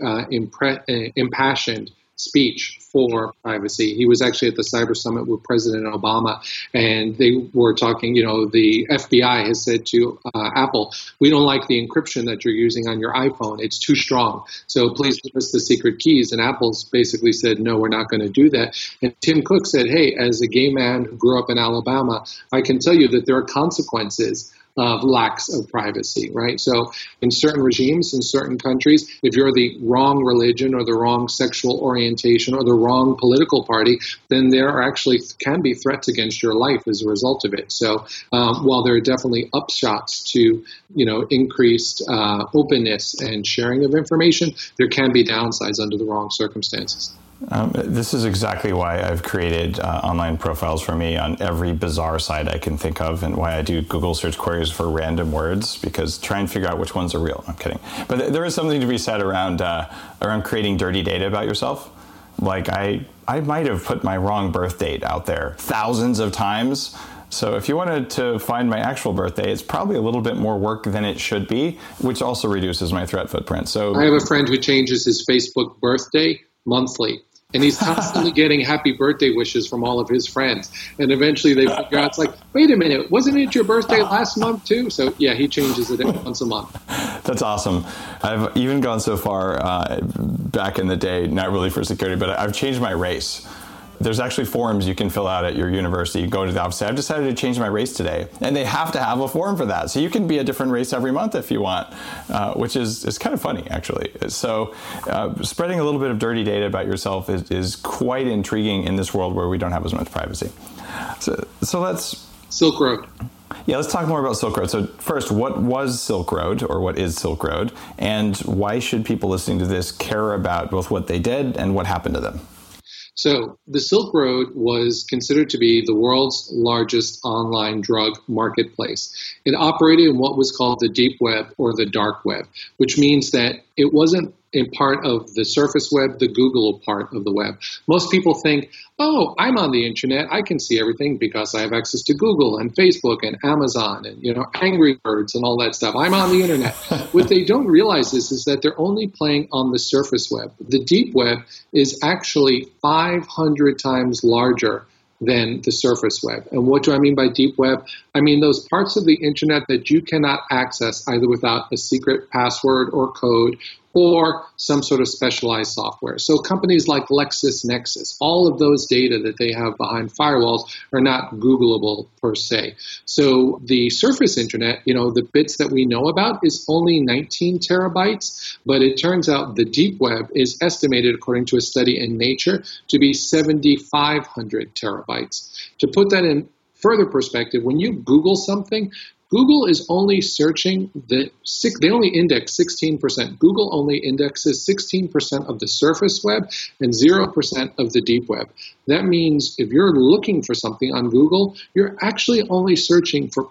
F: impassioned speech for privacy. He was actually at the Cyber Summit with President Obama, and they were talking, the FBI has said to Apple, we don't like the encryption that you're using on your iPhone. It's too strong. So please give us the secret keys. And Apple's basically said, no, we're not going to do that. And Tim Cook said, hey, as a gay man who grew up in Alabama, I can tell you that there are consequences of lacks of privacy, right? So in certain regimes, in certain countries, if you're the wrong religion or the wrong sexual orientation or the wrong political party, then there are actually can be threats against your life as a result of it. So while there are definitely upshots to, increased openness and sharing of information, there can be downsides under the wrong circumstances.
E: This is exactly why I've created online profiles for me on every bizarre site I can think of, and why I do Google search queries for random words, because try and figure out which ones are real. I'm kidding. But there is something to be said around creating dirty data about yourself. Like I might have put my wrong birth date out there thousands of times. So if you wanted to find my actual birthday, it's probably a little bit more work than it should be, which also reduces my threat footprint. So
F: I have a friend who changes his Facebook birthday monthly. And he's constantly getting happy birthday wishes from all of his friends. And eventually they figure out, it's like, wait a minute, wasn't it your birthday last month too? So yeah, he changes it once a month. That's
E: awesome. I've even gone so far back in the day, not really for security, but I've changed my race. There's actually forms you can fill out at your university. You go to the office, say, I've decided to change my race today. And they have to have a form for that. So you can be a different race every month if you want, which is kind of funny, actually. So spreading a little bit of dirty data about yourself is quite intriguing in this world where we don't have as much privacy. So let's...
F: Silk Road.
E: Yeah, let's talk more about Silk Road. So first, what was Silk Road, or what is Silk Road? And why should people listening to this care about both what they did and what happened to them?
F: So the Silk Road was considered to be the world's largest online drug marketplace. It operated in what was called the deep web or the dark web, which means that it wasn't in part of the surface web, the Google part of the web. Most people think, oh, I'm on the internet. I can see everything because I have access to Google and Facebook and Amazon and, Angry Birds and all that stuff. I'm on the internet. What they don't realize is that they're only playing on the surface web. The deep web is actually 500 times larger than the surface web. And what do I mean by deep web? I mean those parts of the internet that you cannot access either without a secret password or code or some sort of specialized software. So companies like LexisNexis, all of those data that they have behind firewalls are not Googleable per se. So the surface internet, the bits that we know about is only 19 terabytes, but it turns out the deep web is estimated, according to a study in Nature, to be 7,500 terabytes. To put that in further perspective, when you Google something, Google is only searching they only index 16%. Google only indexes 16% of the surface web and 0% of the deep web. That means if you're looking for something on Google, you're actually only searching for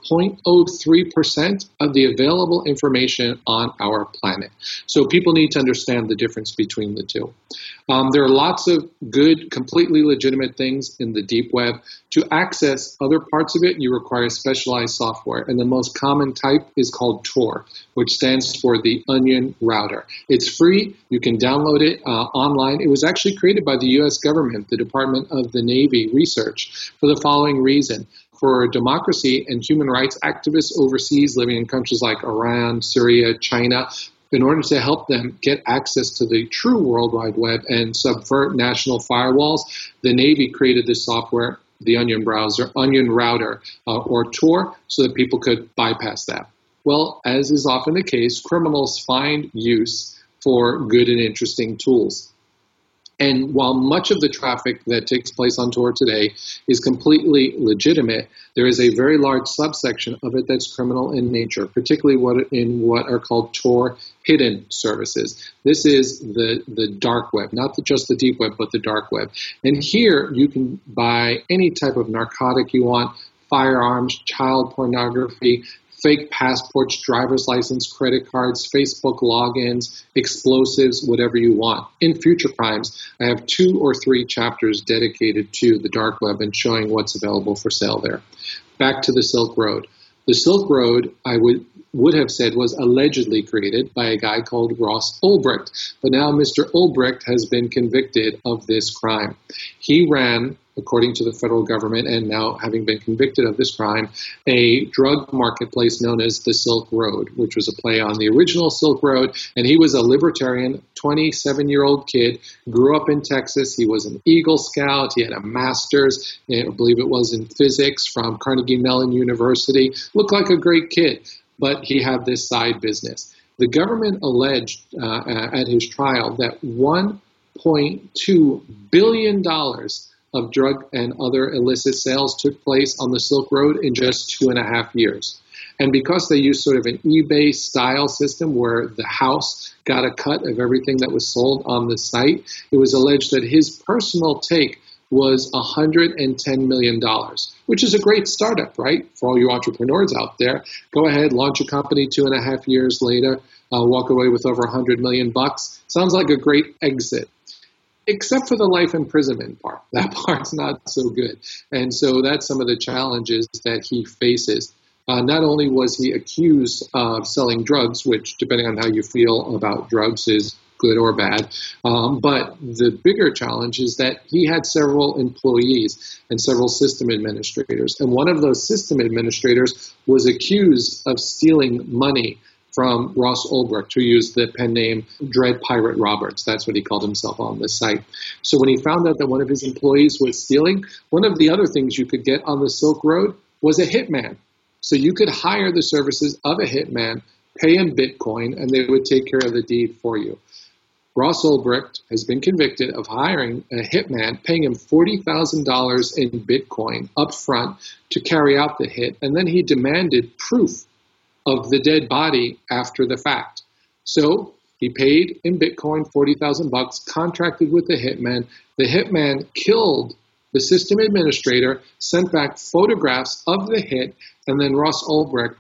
F: 0.03% of the available information on our planet. So people need to understand the difference between the two. There are lots of good, completely legitimate things in the deep web. To access other parts of it, you require specialized software. And the most common type is called Tor, which stands for the Onion Router. It's free. You can download it online. It was actually created by the U.S. government, the Department of the Navy Research, for the following reason. for democracy and human rights activists overseas living in countries like Iran, Syria, China, in order to help them get access to the true World Wide Web and subvert national firewalls. The Navy created this software, the Onion Router, or Tor, so that people could bypass that. Well, as is often the case, criminals find use for good and interesting tools. And while much of the traffic that takes place on Tor today is completely legitimate, there is a very large subsection of it that's criminal in nature, particularly what are called Tor hidden services. This is the dark web, not just the deep web, but the dark web. And here you can buy any type of narcotic you want, firearms, child pornography, fake passports, driver's license, credit cards, Facebook logins, explosives, whatever you want. In Future Crimes, I have 2 or 3 chapters dedicated to the dark web and showing what's available for sale there. Back to the Silk Road. The Silk Road, I would have said, was allegedly created by a guy called Ross Ulbricht. But now Mr. Ulbricht has been convicted of this crime. He ran, according to the federal government, and now having been convicted of this crime, a drug marketplace known as the Silk Road, which was a play on the original Silk Road. And he was a libertarian, 27-year-old kid, grew up in Texas. He was an Eagle Scout. He had a master's, I believe it was in physics, from Carnegie Mellon University. Looked like a great kid, but he had this side business. The government alleged at his trial that $1.2 billion of drug and other illicit sales took place on the Silk Road in just 2.5 years. And because they used sort of an eBay style system where the house got a cut of everything that was sold on the site, it was alleged that his personal take was $110 million, which is a great startup, right? For all you entrepreneurs out there, go ahead, launch a company 2.5 years later, walk away with over $100 million. Sounds like a great exit. Except for the life imprisonment part. That part's not so good. And so that's some of the challenges that he faces. Not only was he accused of selling drugs, which, depending on how you feel about drugs, is good or bad, but the bigger challenge is that he had several employees and several system administrators. And one of those system administrators was accused of stealing money from Ross Ulbricht, who used the pen name Dread Pirate Roberts. That's what he called himself on the site. So when he found out that one of his employees was stealing, one of the other things you could get on the Silk Road was a hitman. So you could hire the services of a hitman, pay him Bitcoin, and they would take care of the deed for you. Ross Ulbricht has been convicted of hiring a hitman, paying him $40,000 in Bitcoin up front to carry out the hit, and then he demanded proof of the dead body after the fact. So he paid in Bitcoin $40,000, contracted with the hitman. The hitman killed the system administrator, sent back photographs of the hit, and then Ross Ulbricht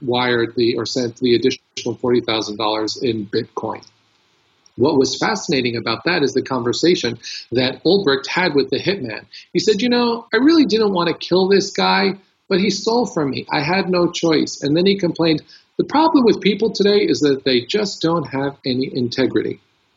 F: sent the additional $40,000 in Bitcoin. What was fascinating about that is the conversation that Ulbricht had with the hitman. He said, I really didn't want to kill this guy, but he stole from me. I had no choice. And then he complained, the problem with people today is that they just don't have any integrity.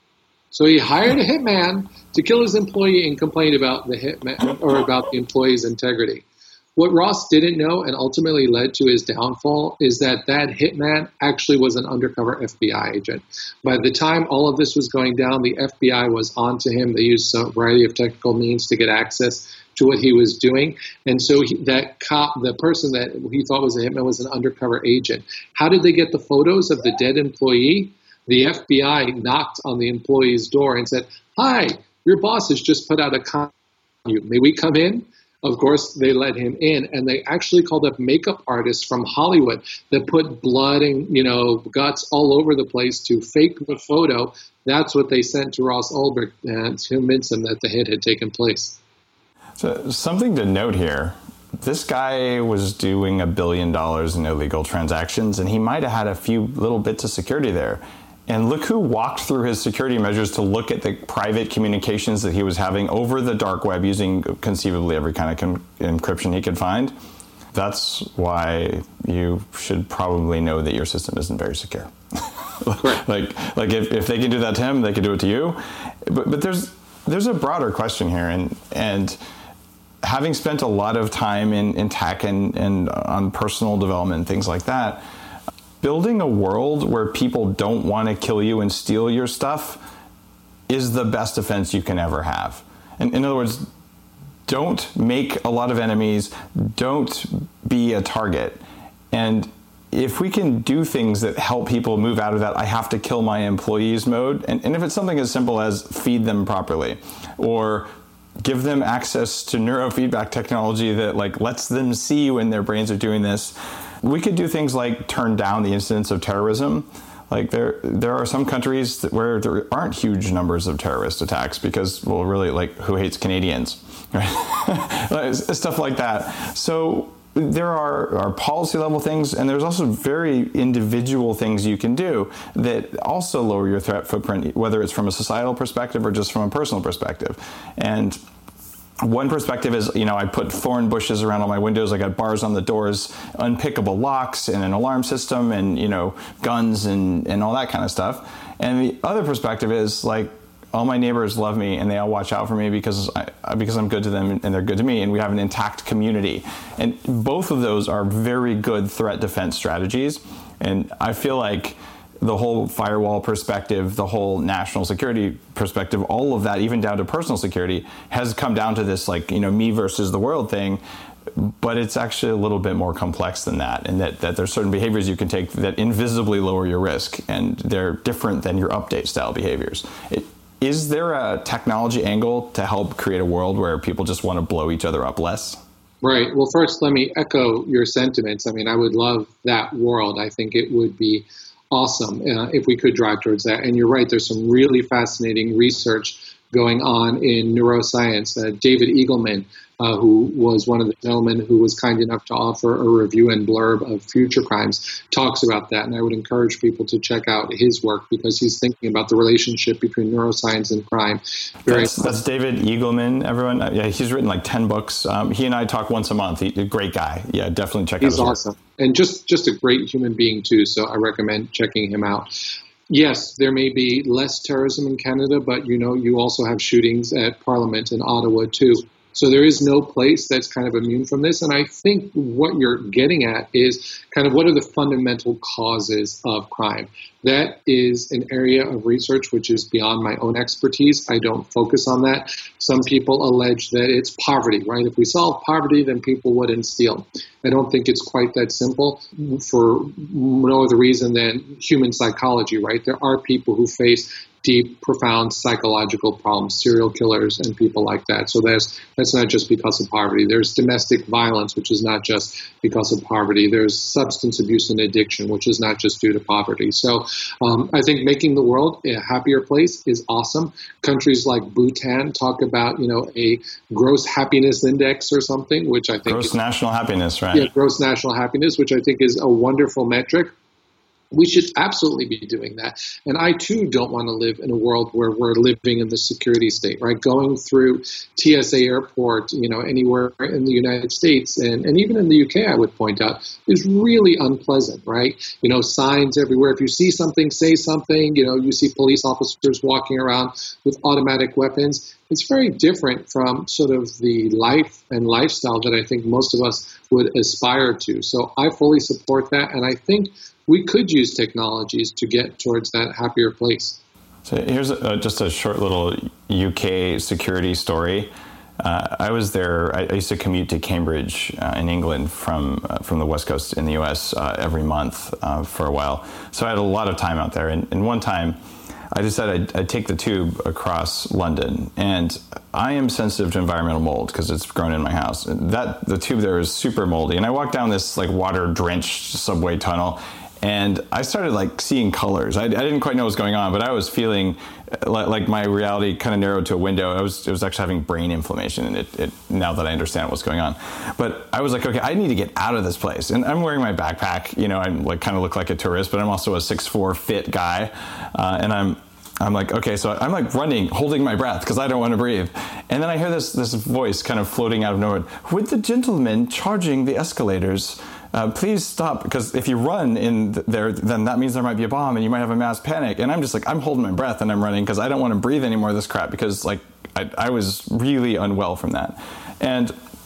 F: So he hired a hitman to kill his employee and complained about the hitman or about the employee's integrity. What Ross didn't know and ultimately led to his downfall is that hitman actually was an undercover FBI agent. By the time all of this was going down, the FBI was onto him. They used a variety of technical means to get access to what he was doing. And so that cop, the person that he thought was a hitman, was an undercover agent. How did they get the photos of the dead employee? The FBI knocked on the employee's door and said, "Hi, your boss has just put out a comment on you. May we come in?" Of course, they let him in, and they actually called up makeup artists from Hollywood that put blood and guts all over the place to fake the photo. That's what they sent to Ross Ulbricht to convince him that the hit had taken place.
E: So something to note here. This guy was doing $1 billion in illegal transactions, and he might have had a few little bits of security there. And look who walked through his security measures to look at the private communications that he was having over the dark web using conceivably every kind of encryption he could find. That's why you should probably know that your system isn't very secure. like if they can do that to him, they can do it to you. But there's a broader question here, and having spent a lot of time in tech and on personal development, things like that, building a world where people don't want to kill you and steal your stuff is the best defense you can ever have. And in other words, don't make a lot of enemies, don't be a target. And if we can do things that help people move out of that I have to kill my employees mode, and if it's something as simple as feed them properly or give them access to neurofeedback technology that like lets them see when their brains are doing this, we could do things like turn down the incidence of terrorism. Like there are some countries where there aren't huge numbers of terrorist attacks because, well, really, like, who hates Canadians? Right? Stuff like that. So there are policy level things, and there's also very individual things you can do that also lower your threat footprint, whether it's from a societal perspective or just from a personal perspective. And one perspective is, I put thorn bushes around all my windows. I got bars on the doors, unpickable locks, and an alarm system, and, guns and all that kind of stuff. And the other perspective is, like, all my neighbors love me and they all watch out for me because I'm good to them and they're good to me, and we have an intact community. And both of those are very good threat defense strategies. And I feel like the whole firewall perspective, the whole national security perspective, all of that, even down to personal security, has come down to this, like, me versus the world thing. But it's actually a little bit more complex than that, and that there's certain behaviors you can take that invisibly lower your risk, and they're different than your update style behaviors. Is there a technology angle to help create a world where people just want to blow each other up less?
F: Right. Well, first, let me echo your sentiments. I mean, I would love that world. I think it would be awesome if we could drive towards that. And you're right, there's some really fascinating research going on in neuroscience. David Eagleman, who was one of the gentlemen who was kind enough to offer a review and blurb of Future Crimes, talks about that. And I would encourage people to check out his work because he's thinking about the relationship between neuroscience and crime.
E: That's David Eagleman, everyone. Yeah, he's written like 10 books. He and I talk once a month. He's a great guy. Yeah, definitely check out his work. He's awesome.
F: And just a great human being, too. So I recommend checking him out. Yes, there may be less terrorism in Canada, but, you also have shootings at Parliament in Ottawa, too. So there is no place that's kind of immune from this. And I think what you're getting at is kind of what are the fundamental causes of crime. That is an area of research which is beyond my own expertise. I don't focus on that. Some people allege that it's poverty, right? If we solve poverty, then people wouldn't steal. I don't think it's quite that simple for no other reason than human psychology, right? There are people who face deep, profound psychological problems, serial killers and people like that. So that's not just because of poverty. There's domestic violence, which is not just because of poverty. There's substance abuse and addiction, which is not just due to poverty. So I think making the world a happier place is awesome. Countries like Bhutan talk about, a gross happiness index or something, which I think
E: gross national happiness, right?
F: Yeah, gross national happiness, which I think is a wonderful metric. We should absolutely be doing that. And I, too, don't want to live in a world where we're living in the security state, right? Going through TSA airport, anywhere in the United States and even in the UK, I would point out, is really unpleasant, right? Signs everywhere. If you see something, say something. You see police officers walking around with automatic weapons. It's very different from sort of the life and lifestyle that I think most of us would aspire to. So I fully support that. And I think we could use technologies to get towards that happier place.
E: So here's just a short little UK security story. I was there. I used to commute to Cambridge in England from the West Coast in the U.S. Every month for a while. So I had a lot of time out there. And one time, I decided I'd take the tube across London, and I am sensitive to environmental mold because it's grown in my house. The tube there is super moldy, and I walked down this like water-drenched subway tunnel, and I started like seeing colors. I didn't quite know what was going on, but I was feeling like my reality kind of narrowed to a window. It was actually having brain inflammation, and it now that I understand what's going on. But I was like, okay, I need to get out of this place. And I'm wearing my backpack. I'm like kind of look like a tourist, but I'm also a 6'4" fit guy, and I'm like, okay, so I'm like running, holding my breath because I don't want to breathe. And then I hear this voice kind of floating out of nowhere. Would the gentleman charging the escalators please stop? Because if you run in there, then that means there might be a bomb and you might have a mass panic. And I'm just like, I'm holding my breath and I'm running because I don't want to breathe any more of this crap because like I was really unwell from that. And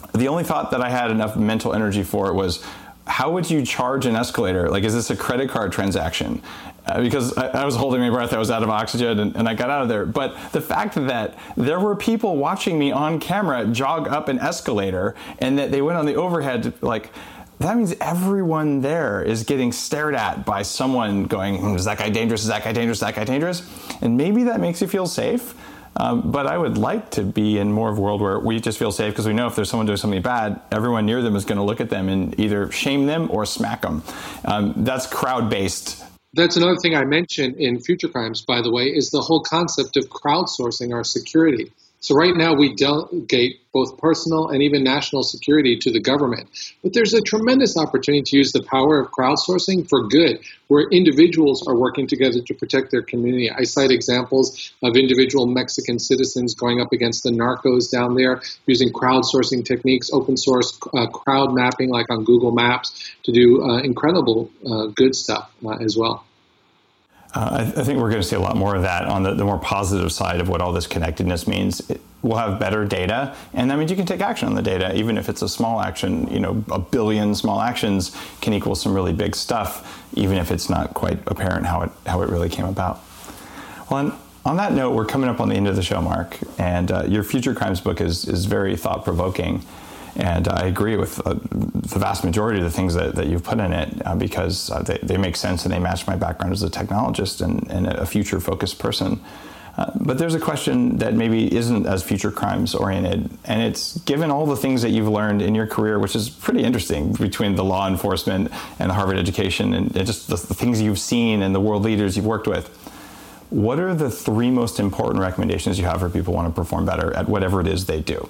E: The only thought that I had enough mental energy for was, how would you charge an escalator? Like, is this a credit card transaction? Because I was holding my breath, I was out of oxygen, and I got out of there. But the fact that there were people watching me on camera jog up an escalator, and that they went on the overhead, like, that means everyone there is getting stared at by someone going, is that guy dangerous? Is that guy dangerous? Is that guy dangerous? And maybe that makes you feel safe. But I would like to be in more of a world where we just feel safe, because we know if there's someone doing something bad, everyone near them is going to look at them and either shame them or smack them. That's crowd-based.
F: That's another thing I mentioned in Future Crimes, by the way, is the whole concept of crowdsourcing our security. So right now we delegate both personal and even national security to the government. But there's a tremendous opportunity to use the power of crowdsourcing for good, where individuals are working together to protect their community. I cite examples of individual Mexican citizens going up against the narcos down there, using crowdsourcing techniques, open source crowd mapping like on Google Maps, to do incredible good stuff as well.
E: I think we're going to see a lot more of that on the more positive side of what all this connectedness means. We'll have better data, and that means you can take action on the data, even if it's a small action. You know, a billion small actions can equal some really big stuff, even if it's not quite apparent how it really came about. Well, on that note, we're coming up on the end of the show, Mark, and your Future Crimes book is very thought-provoking. And I agree with the vast majority of the things that you've put in it, because they make sense and they match my background as a technologist and a future-focused person. But there's a question that maybe isn't as future crimes oriented, and it's given all the things that you've learned in your career, which is pretty interesting, between the law enforcement and the Harvard education and just the things you've seen and the world leaders you've worked with. What are the 3 most important recommendations you have for people who want to perform better at whatever it is they do?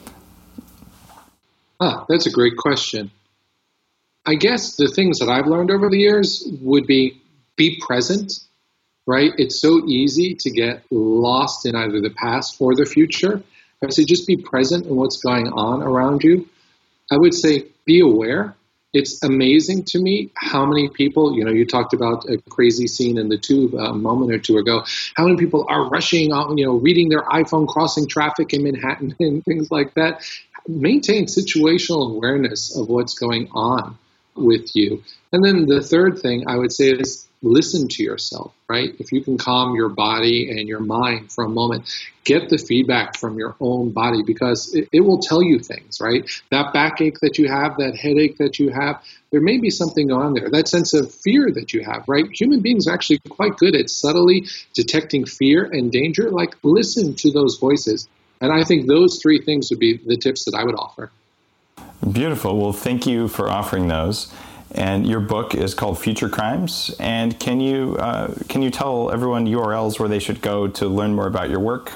F: That's a great question. I guess the things that I've learned over the years would be present, right? It's so easy to get lost in either the past or the future. I would say just be present in what's going on around you. I would say be aware. It's amazing to me how many people, you talked about a crazy scene in the tube a moment or two ago, how many people are rushing on, reading their iPhone, crossing traffic in Manhattan and things like that. Maintain situational awareness of what's going on with you. And then the third thing I would say is listen to yourself, right? If you can calm your body and your mind for a moment, get the feedback from your own body, because it will tell you things, right? That backache that you have, that headache that you have, there may be something on there. That sense of fear that you have, right? Human beings are actually quite good at subtly detecting fear and danger. Like, listen to those voices. And I think those 3 things would be the tips that I would offer.
E: Beautiful. Well, thank you for offering those. And your book is called Future Crimes. And can you tell everyone URLs where they should go to learn more about your work?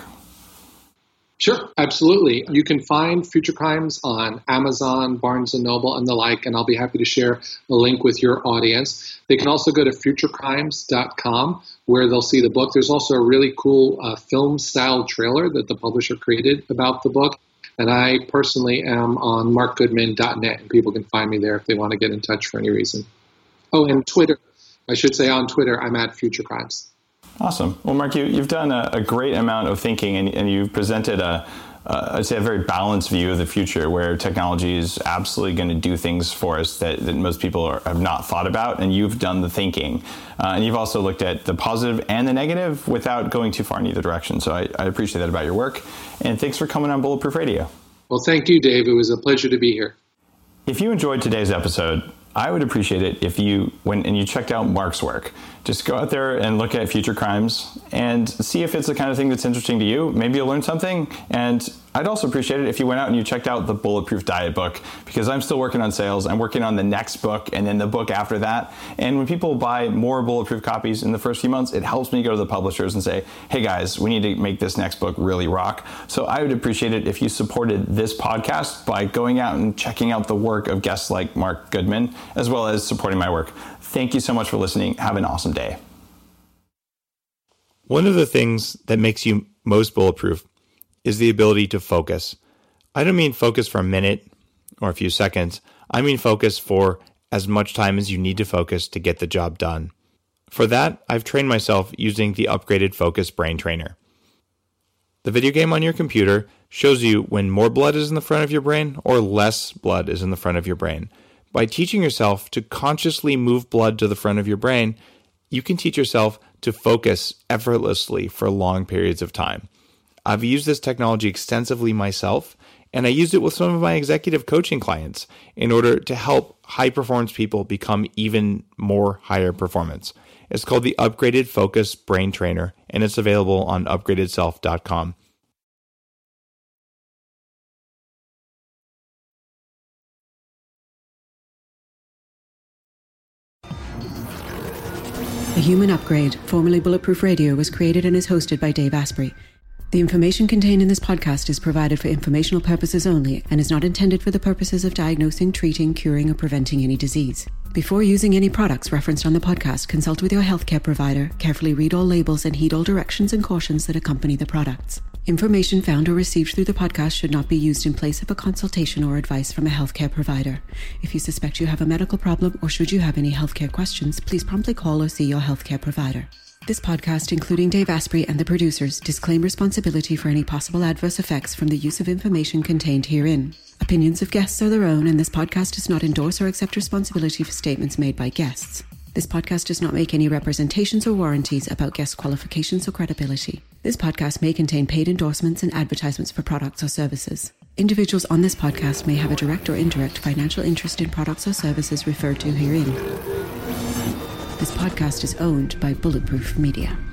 F: Sure, absolutely. You can find Future Crimes on Amazon, Barnes & Noble, and the like, and I'll be happy to share a link with your audience. They can also go to futurecrimes.com, where they'll see the book. There's also a really cool film-style trailer that the publisher created about the book. And I personally am on markgoodman.net, and people can find me there if they want to get in touch for any reason. Oh, and Twitter. I should say on Twitter, I'm at Future Crimes.
E: Awesome. Well, Mark, you've done a great amount of thinking, and you've presented I'd say a very balanced view of the future, where technology is absolutely going to do things for us that most people have not thought about, and you've done the thinking. And you've also looked at the positive and the negative without going too far in either direction. So I appreciate that about your work. And thanks for coming on Bulletproof Radio.
F: Well, thank you, Dave. It was a pleasure to be here.
E: If you enjoyed today's episode, I would appreciate it if you went and you checked out Mark's work. Just go out there and look at Future Crimes and see if it's the kind of thing that's interesting to you. Maybe you'll learn something. And I'd also appreciate it if you went out and you checked out the Bulletproof Diet book, because I'm still working on sales. I'm working on the next book and then the book after that. And when people buy more Bulletproof copies in the first few months, it helps me go to the publishers and say, hey guys, we need to make this next book really rock. So I would appreciate it if you supported this podcast by going out and checking out the work of guests like Mark Goodman, as well as supporting my work. Thank you so much for listening. Have an awesome day.
C: One of the things that makes you most bulletproof is the ability to focus. I don't mean focus for a minute or a few seconds. I mean focus for as much time as you need to focus to get the job done. For that, I've trained myself using the upgraded Focus Brain Trainer.
G: The video game on your computer shows you when more blood is in the front of your brain or less blood is in the front of your brain. By teaching yourself to consciously move blood to the front of your brain, you can teach yourself to focus effortlessly for long periods of time. I've used this technology extensively myself, and I used it with some of my executive coaching clients in order to help high-performance people become even more higher performance. It's called the Upgraded Focus Brain Trainer, and it's available on upgradedself.com.
A: The Human Upgrade, formerly Bulletproof Radio, was created and is hosted by Dave Asprey. The information contained in this podcast is provided for informational purposes only and is not intended for the purposes of diagnosing, treating, curing, or preventing any disease. Before using any products referenced on the podcast, consult with your healthcare provider, carefully read all labels, and heed all directions and cautions that accompany the products. Information found or received through the podcast should not be used in place of a consultation or advice from a healthcare provider. If you suspect you have a medical problem or should you have any healthcare questions, please promptly call or see your healthcare provider. This podcast, including Dave Asprey and the producers, disclaim responsibility for any possible adverse effects from the use of information contained herein. Opinions of guests are their own, and this podcast does not endorse or accept responsibility for statements made by guests. This podcast does not make any representations or warranties about guest qualifications or credibility. This podcast may contain paid endorsements and advertisements for products or services. Individuals on this podcast may have a direct or indirect financial interest in products or services referred to herein. This podcast is owned by Bulletproof Media.